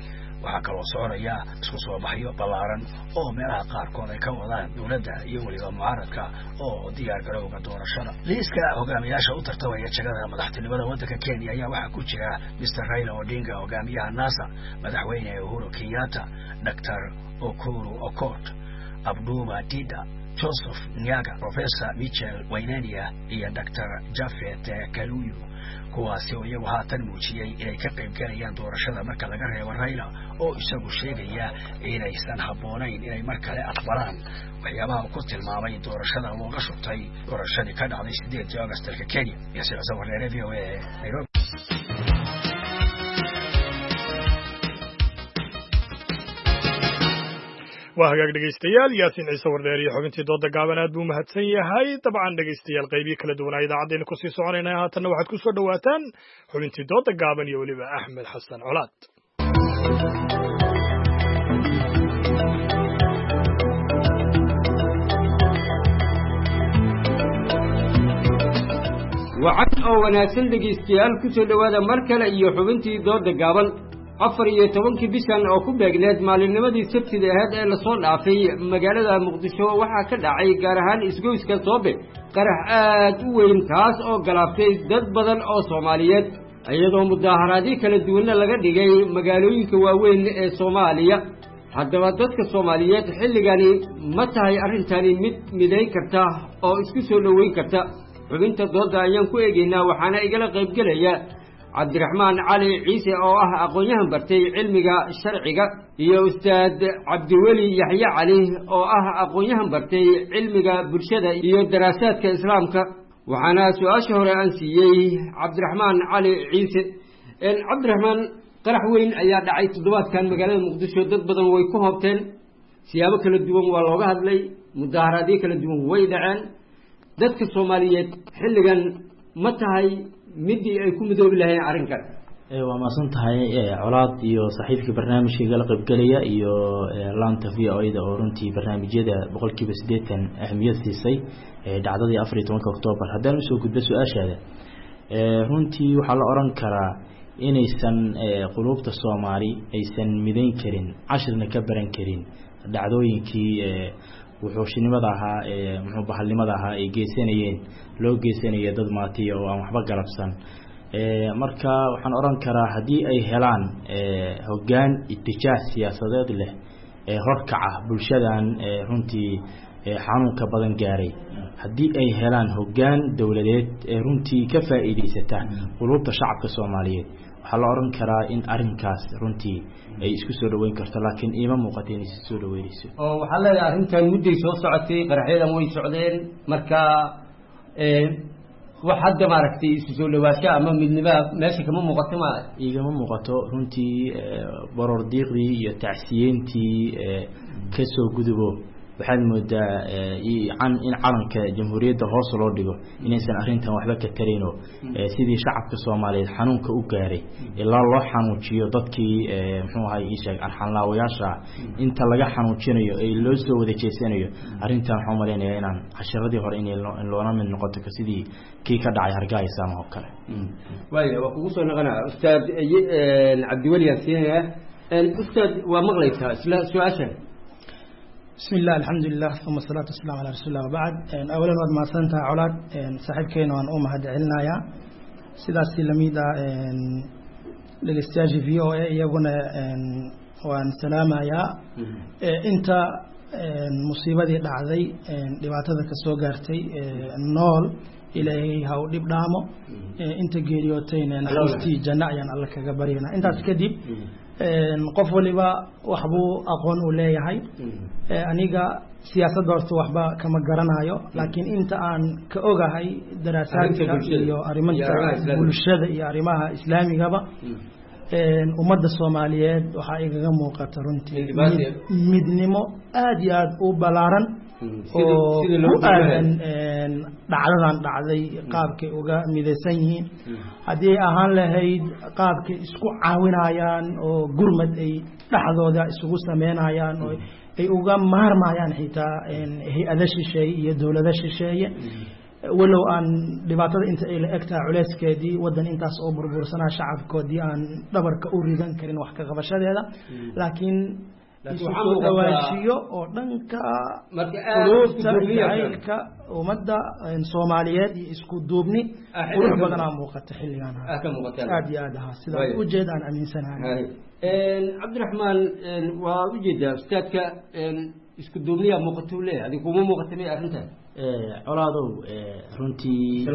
waxaa kaloo soconaya isku soo baxyo ballaaran oo meelaha qaarkood ay ka wadaan dowladda iyo weliba mucaaradka oo diyaar garowga doorashada liiska hogaamiyaasha u tartamaya jagada madaxtinimada waddanka Kenya ayaa waxaa ku jira Mr. Raila Odinga hogaamiyaha NASA madaxweyne Uhuru Kenyatta Dr. Okuru Okot Abdullah Dida Joseph Nyaga Professor Michel Wainania iyo Dr. Jafet Kaluyu kuwaasi oo iyagu haatan muujiyay inay ka qayb galayaan doorashada marka laga reebo Raila oo isagu sheegaya inaysan habboonayn inay mar kale aqbalaan waxyaabaha ku tilmaamay doorashada looga shubtay doorashadii ka dhacday 8 August dalka Kenya iyo sida sawir review ee Nairobi waa hagaag dhegaystayaal yaasiin ciise wardheer iyo xubintii dooda gaaban aad buu mahadsan yahay dabcan dhegaystayaal qaybihi kala duwanaa idaacaddeena kusii soconaynaa haatanna waxaad ku soo dhowaataan xubintii dooda gaaban iyo weliba axmed xasan colaad wacan oo wanaagsan dhegaystayaal ku soo dhowaada mar kale iyo xubintii dooda gaaban 14 bishan oo ku beegneed maalinnimadii sabtida ahayd ee la soo dhaafay magaalada Muqdisho waxaa ka dhacay gaar ahaan isgoyska Soobe qarax aad u weyn kaas oo galaaftay dad badan oo Soomaaliyeed iyadoo mudaharaadyo kala duwan laga dhigay magaalooyinka waaweyn ee Soomaaliya haddaba dadka Soomaaliyeed xilligani ma tahay arintani mid miday karta oo isku soo dhaweyn karta xubinta dooda ayaan ku eegaynaa waxaana igala qayb galaya cabdiraxmaan cali ciise oo ah aqoon-yahan bartay cilmiga sharciga iyo ustaad cabdiweli yaxya cali oo ah aqoon-yahan bartay cilmiga bulshada iyo daraasaadka islaamka waxaana su-aasha hore aan siiyey cabdiraxmaan cali ciise cabdiraxmaan qarax weyn ayaa dhacay toddobaadkan magaalada muqdisho dad badan way ku hoobteen siyaabo kala duwan waa looga hadlay mudaharaadyo kala duwan way dhaceen dadka Soomaaliyeed xilligan ma tahay midii ay ku midoobi lahayn arrinkan waa maasan tahay colaad iyo saaxiibka barnaamijka la qayb galaya iyo laanta VO-da oo runtii barnaamijyada 80% ahmiyad siisay dhacdadii 14 Oktoobar haddaan soo gudbo su'aashaada runtii waxa la oran karaa inaysan qulubta Soomaali aysan midayn karin cashirna ka baran karin dhacdooyinkii wuxuushinimada ahaa muxuu bahalnimada ahaa ay geesanayeen loo geesanaya dad maatiya oo aan waxba galabsan marka waxaan oran karaa haddii ay helaan hoggaan itijaah siyaasadeed leh horkaca bulshadan runtii xanuunka badan gaaray haddii ay helaan hoggaan dowladeed runtii ka faa'iideysata qulubta shacabka Soomaaliyeed waxaa la oran karaa in arrinkaas runtii ay isku soo dhaweyn karto laakiin iima muuqato inay isku soo dhaweynayso oo waxaa leedahay arrintan mudday soo socotay qaraxyadan way socdeen marka wax hadda maaragtay isu soo dhawaasho ama midnimada meesha kama muuqato ma igama muuqato runtii baroor diiqdii iyo tacsiyeyntii ka soo gudubo waxaad moodaa in calanka jamhuuriyadda hoos loo dhigo inaysan arrintan waxba ka tarayno sidii shacabka Soomaaliyeed xanuunka u gaaray ilaa loo xanuujiyo dadkii muxuu ahay ishaag arxanlaawayaasha inta laga xanuujinayo ee loo soo wada jeesanayo arrintan waxaan maleynayaa inaan casharadii hore in loona mid noqoto sidii kii ka dhacay Hargeysa ama oo kale waayo waa kugu soo noqonaa ustaad cabdiweli yaasiin ustaad waa maqlaysaa isla su'aashan بسم الله الحمد لله ثم الصلاة والسلام على رسول الله وبعد أولا ما سنتها علاد صاحب كين وان هاد علنا يا سيداسي لميدا للاستاجي فيو يقولنا وان سلامة يا انت مصيبة دي دعذي لبعتذا كسوغارتي النول إلهي هاو دبنامو انت جيريوتين نحوستي جناعيا الله كغبرينا انت اسكدب qof waliba waxbuu aqoon u leeyahay aniga siyaasadda horta waxba kama garanayo laakiin inta aan ka ogahay daraasaadka iyo arrimaha bulshada iyo arrimaha islaamigaba ummadda Soomaaliyeed waxa igaga muuqata runtii midnimo aad iyo aad u balaaran oo ku aadan dhacdadan dhacday qaabkay uga midaysan yihiin haddii ahaan lahayd qaabkay isku caawinayaan oo gurmad ay dhexdooda isugu sameynayaan oo ay uga maarmayaan xitaa hay-ada shisheeye iyo dowlada shisheeye walow aan dhibaatada inta ay la egtahay culeyskeedii waddan intaas oo burbursanaa shacabkoodii aan dhabarka u ridan karin wax ka qabashadeeda laakiin isu soo dhawaanshiyo oo dhanka quluubta jacaylka ummadda soomaaliyeed iyo isku duubni qurux badanaa muuqata xilligan aad iyo aad ahaa sidaa ujeed aan aaminsanahay cabdiraxmaan waa ujeedaa ustaadka isku duubniyaa muuqata u leeyahay adiga kuma muuqata may arrintan colaadow runtii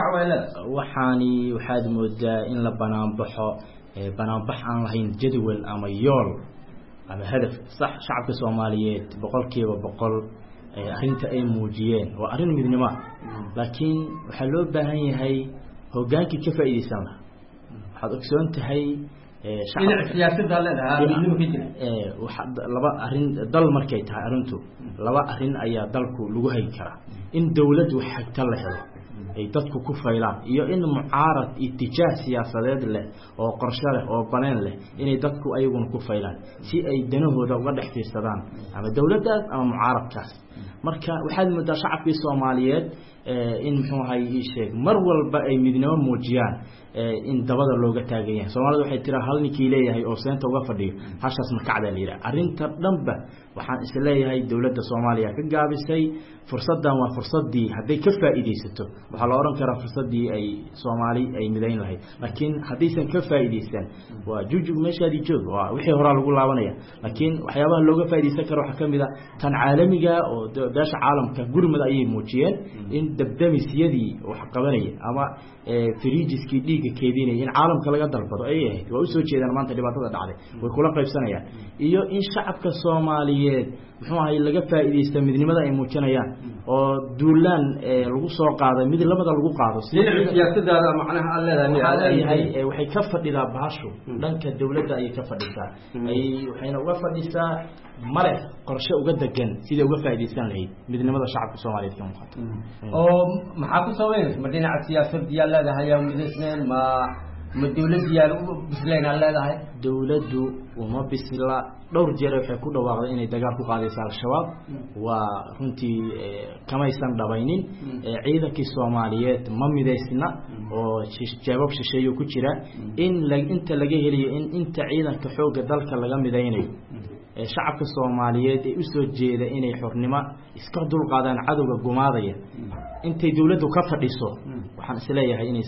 waxaani waxaad moodaa in la banaanbaxo banaanbax aan lahayn jadwal ama yool ama hadaf sax shacabka Soomaaliyeed boqolkiiba boqol arrinta ay muujiyeen waa arrin midnimo laakiin waxa loo baahan yahay hogaankii ka faa'iideysan lahaa waxaad ogsoon tahay shacabka siyaasadda leedahay midnimo ka jira waxa laba arrin dal markay tahay arrintu laba arrin ayaa dalku lagu hayn karaa in dawladdu xagta la helo ay dadku ku faylaan iyo in mucaarad itijaah siyaasadeed leh oo qorshe leh oo banaan leh inay dadku ayaguna ku faylaan si ay danahooda uga dhex fiirsadaan ama dawladdaas ama mucaaradkaas marka waxaad moodaa shacabkii Soomaaliyeed in muxuu ahay sheeg mar walba ay midnimo muujiyaan in dabada looga taagayaan Soomaalidu waxay tiraa hal ninkii leeyahay oo seenta uga fadhiyo hashaas ma kacda leeyahay arrinta dhanba waxaan is leeyahay dawladda Soomaaliya ka gaabisay fursadan waa fursadii haday ka faa'iideysato waxa la oran karaa fursadii ay Soomaali ay midayn lahayd laakiin hadaysan ka faa'iideysan waa jujug meeshaadi joog waa wixii hore lagu laabanaya laakiin waxyaabaha looga faa'iideysan karo waxa kamid ah tan caalamiga oo beesha caalamka gurmada ayay muujiyeen in dabdamisyadii wax qabanaya ama firijiskii dhiiga keedinay in caalamka laga dalbado ay ahayd waa u soo jeedaan maanta dhibaatada dhacday way kula qaybsanayaan iyo in shacabka Soomaaliyeed muxuu ahay laga faa'iideysto midnimada ay muujinayaan oo duulaan lagu soo qaaday mid labada lagu qaado siyaasadda macnaha leedahay waxay ka fadhidaa baasho dhanka dawladda ay ka fadhisaa ay waxayna uga fadhisaa mare qorshe uga degan sida uga faa'iideysan lahayd midnimada shacabka Soomaaliyeed ka muuqata oo maxaa ku sameeyay ma dhinaca siyaasadda leedahay ama midnaan ma dawladdu yaa bislayna leedahay dawladdu uma bisla dhowr jeer waxay ku dhawaaqday inay dagaal ku qaadayso al-shabaab waa runtii kamaysan dhabaynin ciidankii Soomaaliyeed ma midaysna oo jawaab shisheeyo ku jira in inta laga heliyo in inta ciidanka xooga dalka laga midaynayo shacabka Soomaaliyeed ay u soo jeeda inay xornimo iska dul qaadaan cadawga gumaadaya intay dawladdu ka fadhiso waxaan is leeyahay inay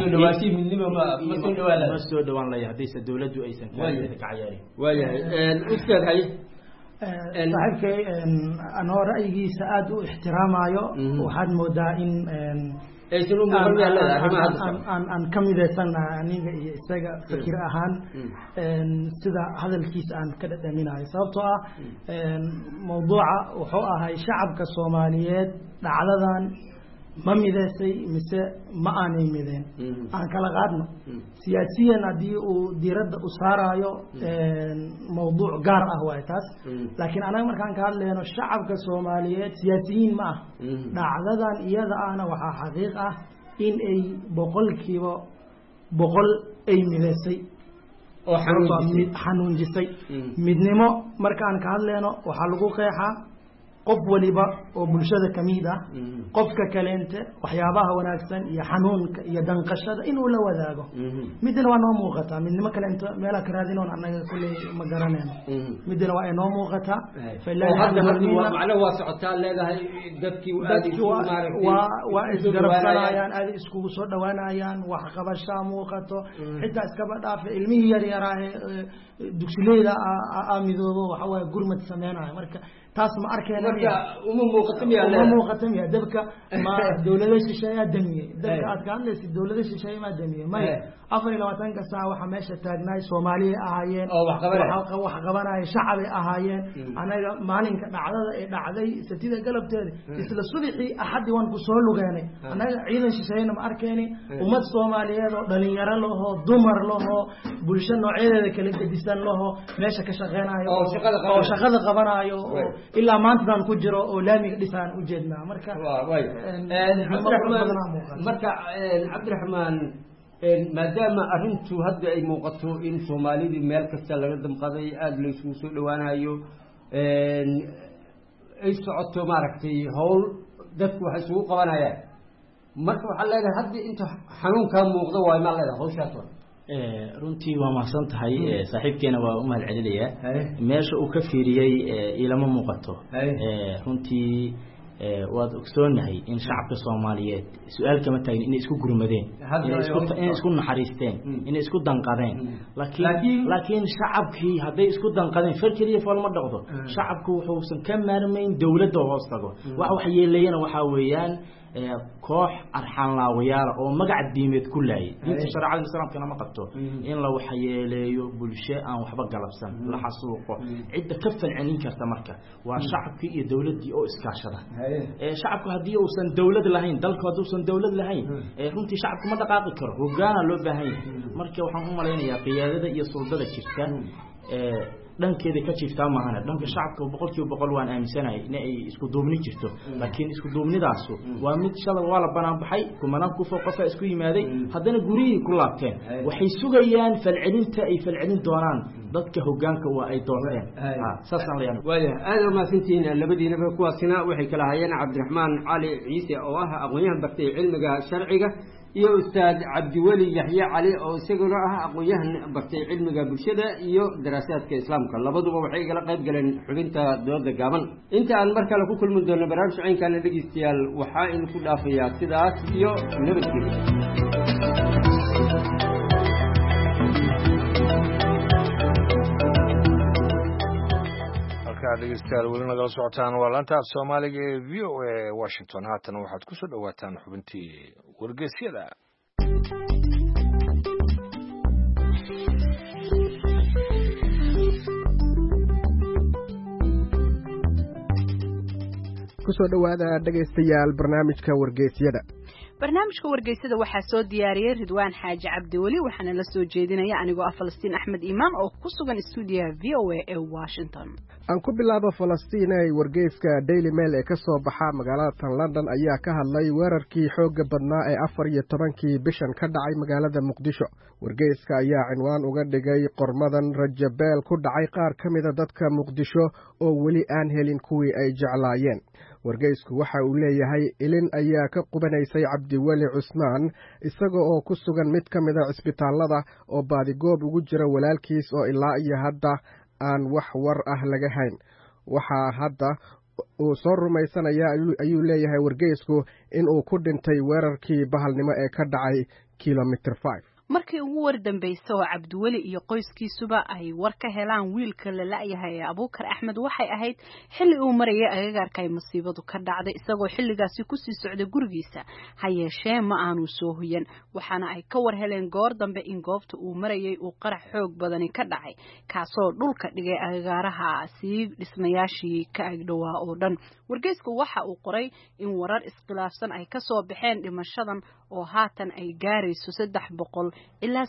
soo dhawaan lahayd hadaysa dawladdu aysan ka cayaarin waayahay ustaad hay saaxiibkay anoo ra'yigiisa aad u ixtiraamayo waxaad moodaa in aan ka midaysanahay aniga iyo isaga fikir ahaan sida hadalkiisa aan ka dhadhaminayo sababtoo ah mawduuca wuxuu ahay shacabka Soomaaliyeed dhacdadan ma midaysay mise ma aanay mideen aan kala qaadno siyaasiyan haddii uu diiradda u saarayo mawduuc gaar ah waay taas laakiin anaga markaan ka hadlayno shacabka Soomaaliyeed siyaasiyiin ma ah dhacdadan iyada ahna waxaa xaqiiq ah in ay boqolkiiba boqol ay midaysay oo xanuunjisay midnimo markaan ka hadlayno waxaa lagu qeexaa qof waliba oo bulshada kamid ah qofka kaleente waxyaabaha wanaagsan iyo xanuunka iyo danqashada inuu la wadaago midna waa noo muuqataa midnimo kaleente meelaha ka raadinoon annaga kuley ma garanayno midna waa inoo muuqataa macna waa socotaa leedahay dadkii waa isgarabsanayaan aad iskugu soo dhawaanayaan wax qabashaa muuqato xitaa iskaba dhaafe ilmihii yar yaraahe dugsileyda midoobo waxa waaye gurmad sameynaya marka taas ma arkeen uma muuqato miya dabka ma dawladda shisheeyaa damiyey dabka aad ka hadlaysid dawladda shisheeye ma damiyey maya 24 saac waxa meesha taagnaay Soomaaliya ahaayeen wax qabanaya shacab ahaayeen anaga maalinka dhacdada ee dhacday satida galabteeda isla subaxii axadii waan ku soo lugeynay anaga ciidan shisheeyna ma arkeen ummad Soomaaliyeed oo dhalinyaro laho dumar laho bulsho nooceeda kala gedisan laho meesha ka shaqeynayo oo shaqada qabanayo ilaa maantaan ku jiro oo laamiga dhisaan u jeednaa marka Cabdiraxmaan maadaama arrintu hadda ay muuqato in Soomaalida meel kasta laga damqaday aad la isugu soo dhawaanayo ay socoto maaragtay hawl dadku waxay isugu qabanayaan marka waxaa leedahay haddii inta xanuunkaa muuqdo waay maa leedahay hawshaas wa runtii waa mahadsan tahay saaxiibkeena waa u mahad celinayaa meesha uu ka fiiriyey ilama muuqato runtii waad ogsoonahay in shacabka Soomaaliyeed su'aal kama taagin inay isku gurmadeen inay isku naxariisteen inay isku danqadeen laakiin shacabkii hadday isku danqadeen farkiliya falma dhaqdo shacabku wuxuu ka maarmayn dawladda hoos tago wax yeelayna waxa weeyaan koox arxan laawayaal oo magac diimeed ku laayay diinta sharciga islaamka ma qabto in la wax yeeleeyo bulsho aan waxba galabsan la xasuuqo cidda ka falcelin karta marka waa shacabkii iyo dawladdii oo iskaashada shacabku haddii uusan dawlad lahayn dalku hadduusan dawlad lahayn runtii shacabku ma dhaqaaqi karo hoggaana loo baahan yahay marka waxaan u malaynayaa qiyaadada iyo sultada jirta dhankeeda ka jirtaa maahana dhanka shacabka 100% waan aaminsanahay in ay isku duubni jirto laakiin isku duubnidaas waa mid shalay wala banaan baxay kumana ku fooqafa isku yimaaday haddana guriyii ku laabteen waxay sugayaan falcelinta ay falcelin doonaan dadka hoggaanka waa ay doorteen saasaan leeyahay waaya aad ma sintiin labadiinaba kuwaasina waxay kala hayeen Cabdiraxmaan Cali Ciise oo ah aqoonyahan bartay cilmiga sharciga iyo ustaad Cabdiwali Yahya Cali oo isaguna ah aqoonyahan bartay cilmiga bulshada iyo daraasaadka islaamka labaduba waxay kala qayb galeen xubinta dooda gaaban inta aan mar kale ku kulmi doono barnaamij caynkan dhageystayaal waxa in ku dhaafayaa sidaas iyo nabadgelyo dhegeystayaal weli nagala socotaan waa laanta af Soomaaliga ee VOA Washington haatan waxaad ku soo dhawaataan xubintii wargeysyada ku soo dhawaada dhegeystayaal barnaamijka wargeysyada barnaamijka wargeysada waxaa soo diyaariyay Ridwaan Xaaji Cabdiwali waxaana la soo jeedinaya anigoo ah Falastiin Axmed Iimaan oo ku sugan stuudiyaha VOA ee Washington aan ku bilaabo Falastiin ee wargeyska Daily Mail ee ka soo baxa magaalada London ayaa ka hadlay weerarkii xoogga badnaa ee 14kii bishan ka dhacay magaalada Muqdisho wargeyska ayaa cinwaan uga dhigay qormadan rajabeel ku dhacay qaar kamid ah dadka Muqdisho oo weli aan helin kuwii ay jeclaayeen wargeysku waxa uu leeyahay ilin ayaa ka qubanaysay Cabdiwali Cusmaan isaga oo ku sugan mid ka mid ah isbitaalada oo baadigoob ugu jira walaalkiis oo ilaa iyo hadda aan wax war ah laga hayn waxa hadda uu soo rumaysanaya ayuu leeyahay wargeysku in uu ku dhintay weerarkii bahalnimo ee ka dhacay kilometer 5 markii ugu war dambeysay oo Cabdiwali iyo qoyskiisuba ay war ka helaan wiilka la laayahay Abuukar Axmed waxay ahayd xilli uu marayay agagaarka ay masiibadu ka dhacday isagoo xilligaasi ku sii socday gurigiisa hayeeshee ma aanu soo huyan waxaana ay ka war heleen goor dambe in goobta uu marayay uu qarax xoog badani ka dhacay kaasoo dhulka dhigay agagaaraha sii dhismayaashii ka agdhowaa oo dhan wargeysku waxa uu qoray in warar iskhilaafsan ay ka soo baxeen dhimashadan oo haatan ay gaarayso 300 ilaa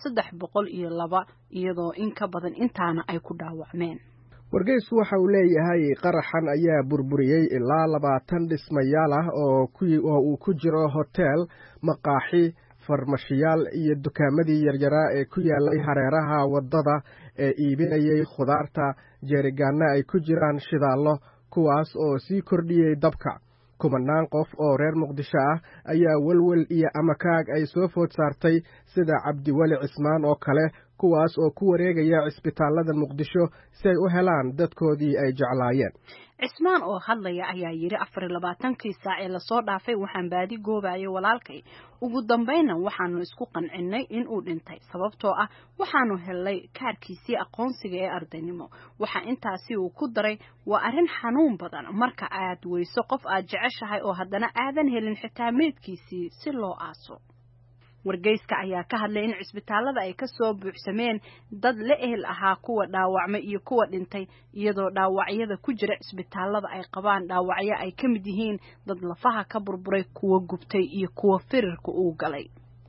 302 iyadoo in ka badan intaana ay ku dhaawacmeen wargeysku waxa uu leeyahay qaraxan ayaa burburiyay ilaa 20 dhismayaal ah oo uu ku jiro hotel maqaaxi farmashiyaal iyo dukaamadii yaryaraa ee ku yaalay hareeraha wadada ee iibinayay khudaarta jeerigaana ay ku jiraan shidaallo kuwaas oo sii kordhiyay dabka kumanaan qof oo reer Muqdisho ah ayaa walwal iyo amakaag ay soo food saartay sida Cabdiwali Cismaan oo kale kuwaas oo ku wareegaya isbitaalada Muqdisho si ay u helaan dadkoodii ay jeclaayeen Cismaan oo hadlaya ayaa yiri 24kii saac ee la soo dhaafay waxaan baadi goobayay walaalkay ugu dambeynna waxaanu isku qancinay in uu dhintay sababtoo ah waxaanu helay kaarkiisii aqoonsiga ee ardaynimo waxa intaasi uu ku daray waa arrin xanuun badan marka aad weyso qof aad jeceshahay oo haddana aadan helin xitaa meedkiisii si loo aaso wargeyska ayaa ka hadlay in cisbitaalada ay ka soo buuxsameen dad la ehel ahaa kuwa dhaawacmay iyo kuwa dhintay iyadoo dhaawacyada ku jira cisbitaalada ay qabaan dhaawacyo ay ka mid yihiin dad lafaha ka burburay kuwa gubtay iyo kuwa firirka uu galay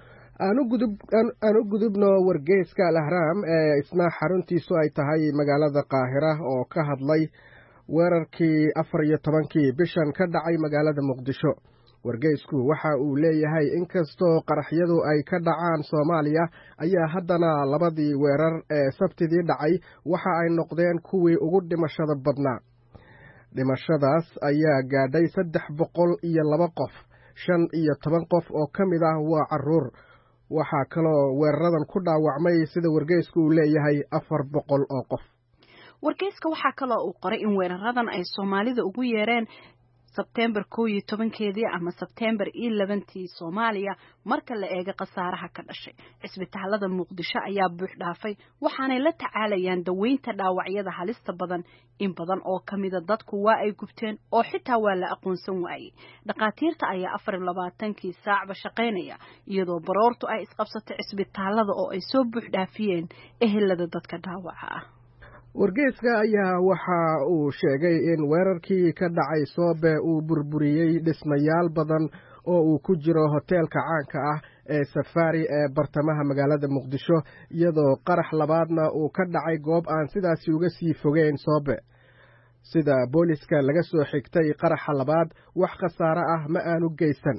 aan u gudubno wargeyska Al-Ahram ee isna xaruntiisu ay tahay magaalada Qaahira oo ka hadlay weerarkii 14kii bishan ka dhacay magaalada Muqdisho wargeysku waxa uu leeyahay inkastoo qaraxyadu ay ka dhacaan Soomaaliya ayaa haddana labadii weerar ee sabtidii dhacay waxa ay noqdeen kuwii ugu dhimashada badnaa dhimashadaas ayaa gaadhay 302 qof 15 qof oo ka mid ah waa carruur. waxaa kaloo weeraradan ku dhaawacmay sida wargeysku uu leeyahay 400 oo qof. wargeyska waxaa kaloo uu qoray in weeraradan ay Soomaalida ugu yeereen September 11 ama September 11 Soomaaliya marka la eego qasaaraha ka dhashay. Cisbitaalada Muqdisho ayaa buux dhaafay waxaanay la tacaalayaan daweynta dhaawacyada halista badan. In badan oo kamida dadku waa ay gubteen oo xitaa waa la aqoonsan waayay. Dhaqaatiirta ayaa 24 saacba shaqeynaya iyadoo baroortu ay isqabsatay cisbitaalada oo ay soo buux dhaafiyeen ehelada dadka dhaawaca ah. wargeyska ayaa waxa uu sheegay in weerarkii ka dhacay Soobe uu burburiyay dhismayaal badan oo uu ku jiro hoteelka caanka ah ee Safari ee bartamaha magaalada Muqdisho iyadoo qarax labaadna uu ka dhacay goob aan sidaas uga sii fogeyn Soobe. sida booliska laga soo xigtay qaraxa labaad wax khasaare ah ma aanu geysan.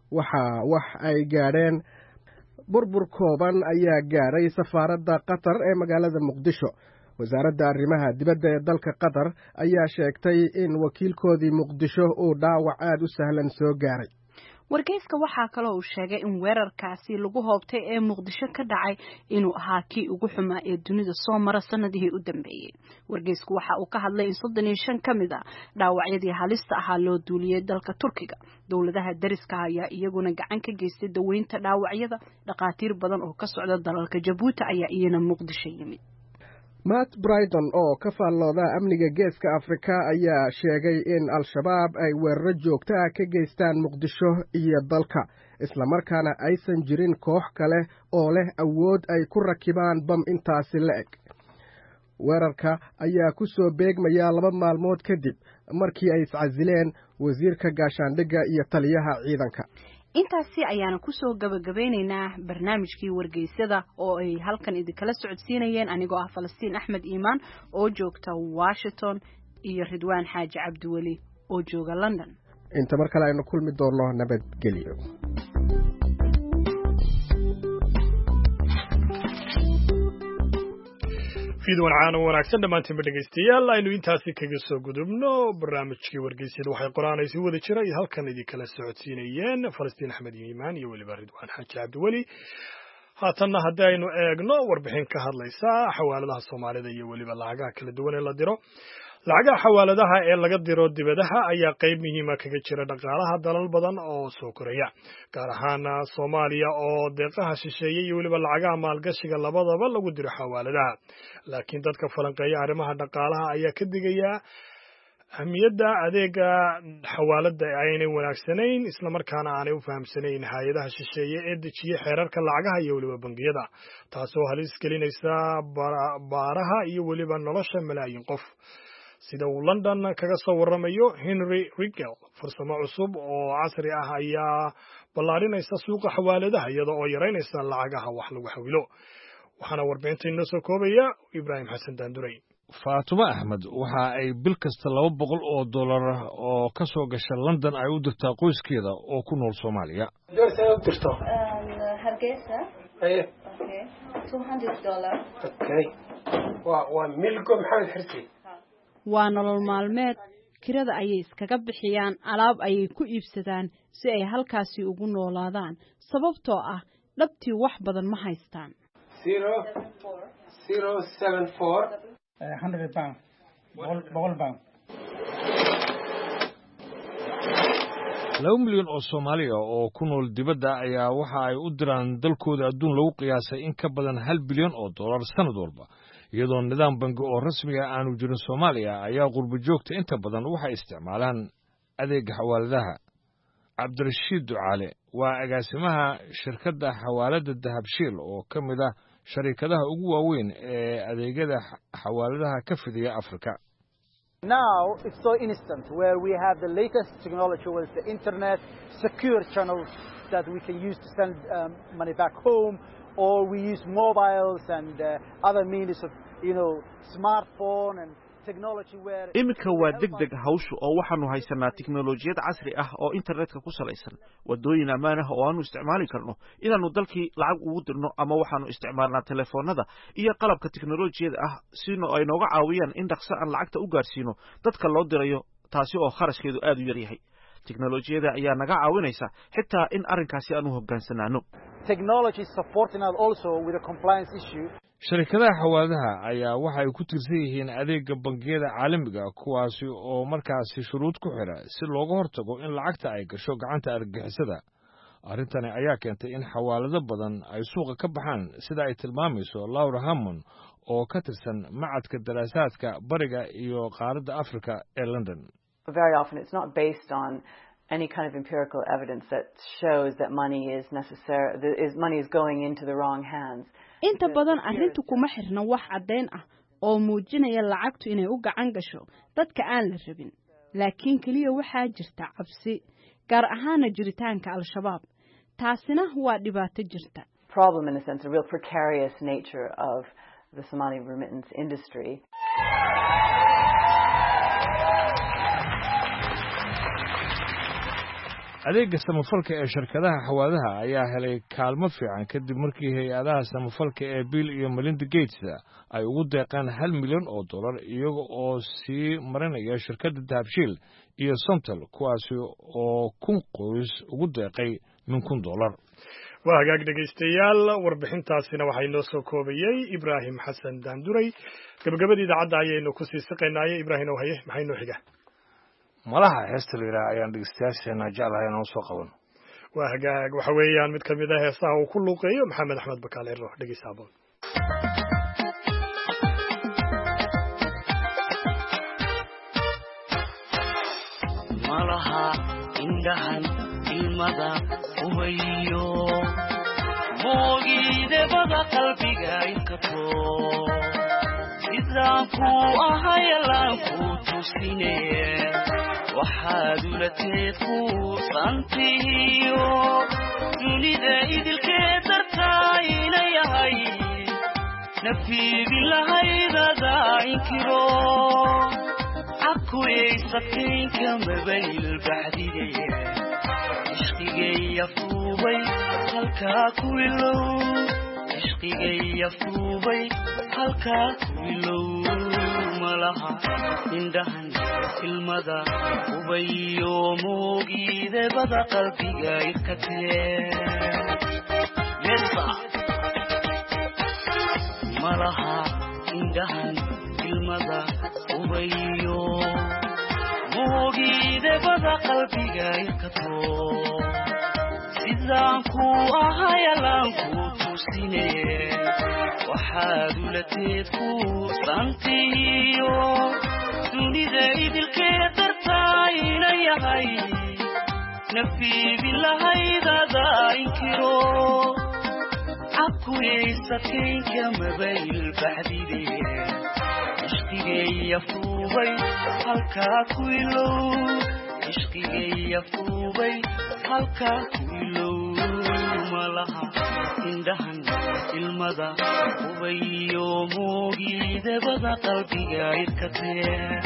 wax ay gaadheen burbur kooban ayaa gaaray safaaradda Qatar ee magaalada Muqdisho. wasaaradda arrimaha dibadda ee dalka Qatar ayaa sheegtay in wakiilkoodii Muqdisho uu dhaawac aad u sahlan soo gaaray. wargeyska waxaa kaloo uu sheegay in weerarkaasi lagu hoobtay ee Muqdisho ka dhacay inuu ahaa kii ugu xumaa ee dunida soo mara sanadihii u dambeeyay. wargeysku waxa uu ka hadlay in 35 kamid ah dhaawacyadii halista ahaa loo duuliyay dalka Turkiga. dawladaha dariska ayaa iyaguna gacan ka geystay daweynta dhaawacyada. dhaqaatiir badan oo ka socda dalalka Jabuuti ayaa iyana Muqdisho yimid. Matt Brighton oo ka faallooda amniga geeska Afrika ayaa sheegay in Al-Shabaab ay weeraro joogto ah ka geystaan Muqdisho iyo dalka isla markaana aysan jirin koox kale oo leh awood ay ku rakibaan bam intaasi la eg. weerarka ayaa ku soo beegmaya 2 maalmood kadib markii ay iscasileen wasiirka gaashaandhigga iyo taliyaha ciidanka. intaasi ayaana ku soo gabagabeynaynaa barnaamijkii wargeysyada oo ay halkan idinkala socodsiinayeen anigoo ah Falastiin Axmed Iimaan oo joogta Washington iyo Ridwaan Xaaji Cabdiweli oo jooga London. inta mar kale aynu kulmi doonno nabadgelyo. fiidwan caano wanaagsan dhammaantiin dhegeystayaal aynu intaasi kaga soo gudubno barnaamijkii wargeysyada waxay qoraanaysi wada jiray halkan idinkala socodsiinayeen Falastiin Axmed Iimaan iyo weliba Ridwaan Xaaji Cabdiweli. haatanna haddii aynu eegno warbixin ka hadlaysa xawaaladaha Soomaalida iyo weliba lacagaha kala duwan ee la diro. lacagaha xawaaladaha ee laga diro dibadaha ayaa qayb muhiim ah kaga jira dhaqaalaha dalal badan oo soo koraya, gaar ahaan Soomaaliya oo deeqaha shisheeye iyo weliba lacagaha maalgashiga labadaba lagu diro xawaaladaha. laakiin dadka falanqeeya arrimaha dhaqaalaha ayaa ka digaya ahmiyadda adeega xawaalada aynay wanaagsanayn isla markaana aanay u fahamsanayn hay'adaha shisheeye ee dejiya xeerarka lacagaha iyo weliba bangiyada, taasoo halis gelinaysa baaraha iyo weliba nolosha malaayiin qof. sida uu London kaga soo waramayo Henry Rigel, farsamo cusub oo casri ah ayaa ballaarinaysa suuqa xawaaladaha iyada oo yareynaysa lacagaha wax lagu xawilo. waxaana warbixinta inoo soo koobaya Ibrahim Xasan Daanduray. Faatuma Ahmed waxa ay bil kasta $200 oo ka soo gasha London ay u dirtaa qoyskeeda oo ku nool Soomaaliya. Hargeysa. Okay. $200. Okay. waa milko maxamed xirsi. waa nolol maalmeed. kirada ayay iskaga bixiyaan, alaab ayay ku iibsadaan si ay halkaasi ugu noolaadaan, sababtoo ah dhabtii wax badan ma haystaan. 074 100 pounds. £100. 2 milyan oo Soomaali ah oo ku nool dibadda ayaa waxa ay u diraan dalkooda adduun lagu qiyaasay in ka badan $1 bilyan sanad walba. iyadoo nidaam bangi oo rasmi ah aanu jirin Soomaaliya ayaa qurbo joogta inta badan waxay isticmaalaan adeega xawaaladaha. Cabdirashiid Ducaale waa agaasimaha shirkadda xawaalada Dahabshiil oo ka mid ah sharikadaha ugu waaweyn ee adeegyada xawaaladaha ka fidiya Afrika. Now it's so instant where we have the latest technology with the internet, secure channels that we can use to send money back home, or we use mobiles and other means of, smartphone and technology where iminka waa degdeg hawshu oo waxaanu haysanaa tiknoolajiyad casri ah oo internetka ku salaysan, wadooyin ammaan ah oo aanu isticmaali karno inaanu dalkii lacag ugu dirno, ama waxaanu isticmaalnaa telefoonada iyo qalabka tiknoolajiyada ah sino ay nooga caawiyaan in dhaqso aan lacagta u gaarsiino dadka loo dirayo, taasi oo kharashkeedu aad u yar yahay. teknolojiyada ayaa naga caawinaysa xitaa in arrinkaasi aan u hoggaansanaano. Technology is supporting us also with a compliance issue. Shirkadaha xawaaladaha ayaa waxa ay ku tirsan yihiin adeegga bangiyada caalamiga kuwaasi oo markaasi shuruud ku xira si looga hortago in lacagta ay gasho gacanta argagixisada. arrintani ayaa keentay in xawaalado badan ay suuqa ka baxaan sida ay tilmaamayso Laura Hammond oo ka tirsan macadka daraasaadka bariga iyo qaaradda Afrika ee London. Very often it's not based on any kind of empirical evidence that shows that money is going into the wrong hands. Inta badan arrintu kuma xirna wax caddeyn ah oo muujinaya lacagtu inay u gacan gasho dadka aan la rabin. Laakiin kaliya waxaa jirta cabsi gaar ahaan jiritaanka Al-Shabaab. Taasina waa dhibaato jirta. Problem in a sense, a real precarious nature of the Somali remittance industry. adeegga samafalka ee shirkadaha xawaaladaha ayaa helay kaalmo fiican kadib markii hay-adaha samafalka ee Bill iyo Melinda Gates ay ugu deeqeen $1 milyan iyaga oo sii marinaya shirkadda Dahabshiil iyo Somtel kuwaasi oo 1,000 qoys ugu deeqay $1,000. waa hagaag dhegaystayaal warbixintaasina waxaa inoo soo koobayay Ibraahim Xasan Daanduray. gabagabadii idaacadda ayaynu ku sii siqaynaaye. Ibraahim oo haye maxay noo xiga? malaha heesta la yiraahdo ayaan dhegeystayaasheena jeclahay inaan soo qaban. waa hagaag waxa weeyaan mid kamid ah heesaha uu ku luuqeeyo Maxamed Axmed Bakaal Ciro. dhegeysta aboon. malaha indhahan ilmada ubayo moogide bada qalbiga inkato sidaan ku ahayalaan ku tusine waxaad ulateed ku santiyo dunida idilkee dartaa ina yahay nafiibi lahaydada inkiro cakuyaysataynka mabayl baxdide ishqigaya fuubay halkaa ku ilow ishqigaya fuubay halkaa ku ilow malaha indhahan ilmada ubayo moogide bada qalbiga irkatee malaha indhahan ilmada ubayo moogide bada qalbiga irkato sidaan ku ahayalaan ku tusine waxaad ulateed ku santiyo dunida idilkee dartaa ina yahay nafiibi lahaydada inkiro cakuyaysataynka mabayl baxdide ishqigaya fuubay halkaa ku ilow ishqigaya fuubay halkaa ku ilow malaha indhahan ilmada ubayo moogide bada qalbiga irkatee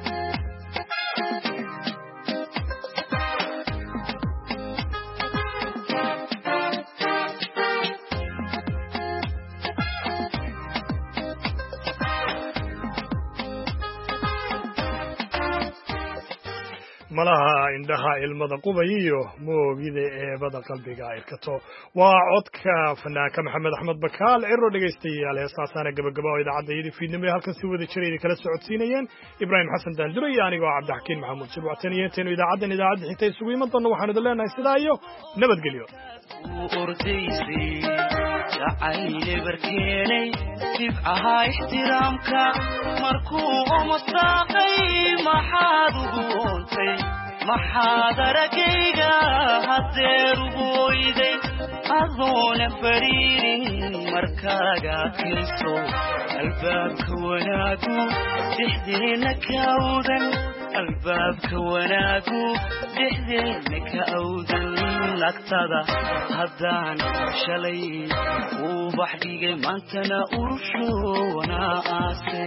malaha indhaha ilmada qubayiyo moogida eebada qalbiga irkato. waa codka fanaanka Maxamed Axmed Bakaal Ciro. dhegaystayaal heestaasana gabagaba oo idaacadda fiidnimo halkan si wada jiray kala socodsiinayeen Ibraahim Xasan Daanduray iyo anigoo Cabdixakiin Maxamuud Shirwactaniyeentaynu idaacadda xigtay isugu iman doona waxaan idin leenahay sidaa iyo nabadgelyo. jacayl barkeenay dibcaha ixtiraamka markuu umasaaqay maxaad ugu oontay maxaad aragayga hadeer ugu oyday adoona fariirin markaaga adkayso albaabka wanaagu dhexdeena ka awdan albaabka wanaagu dhexdeena ka awdan agtada haddaan shalay uu baxdhigay maantana urusho wanaa aase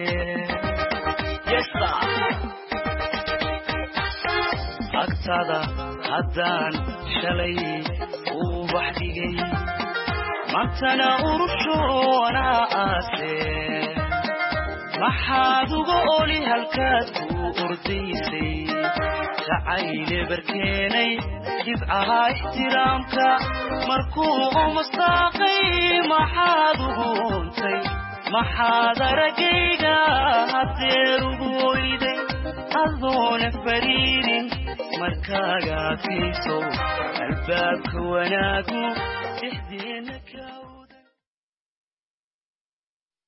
agtada haddaan shalay uu baxdhigay maantana urusho wanaa aase maxaad uga oli halkaad ku ordaysay jacayle barkeenay dhibcaha ixtiraamka markuu umastaaqay maxaad ugu untay maxaad aragayga hadeer ugu oyday adoona fariirin markaaga fiiso albaabka wanaagu dhexdeena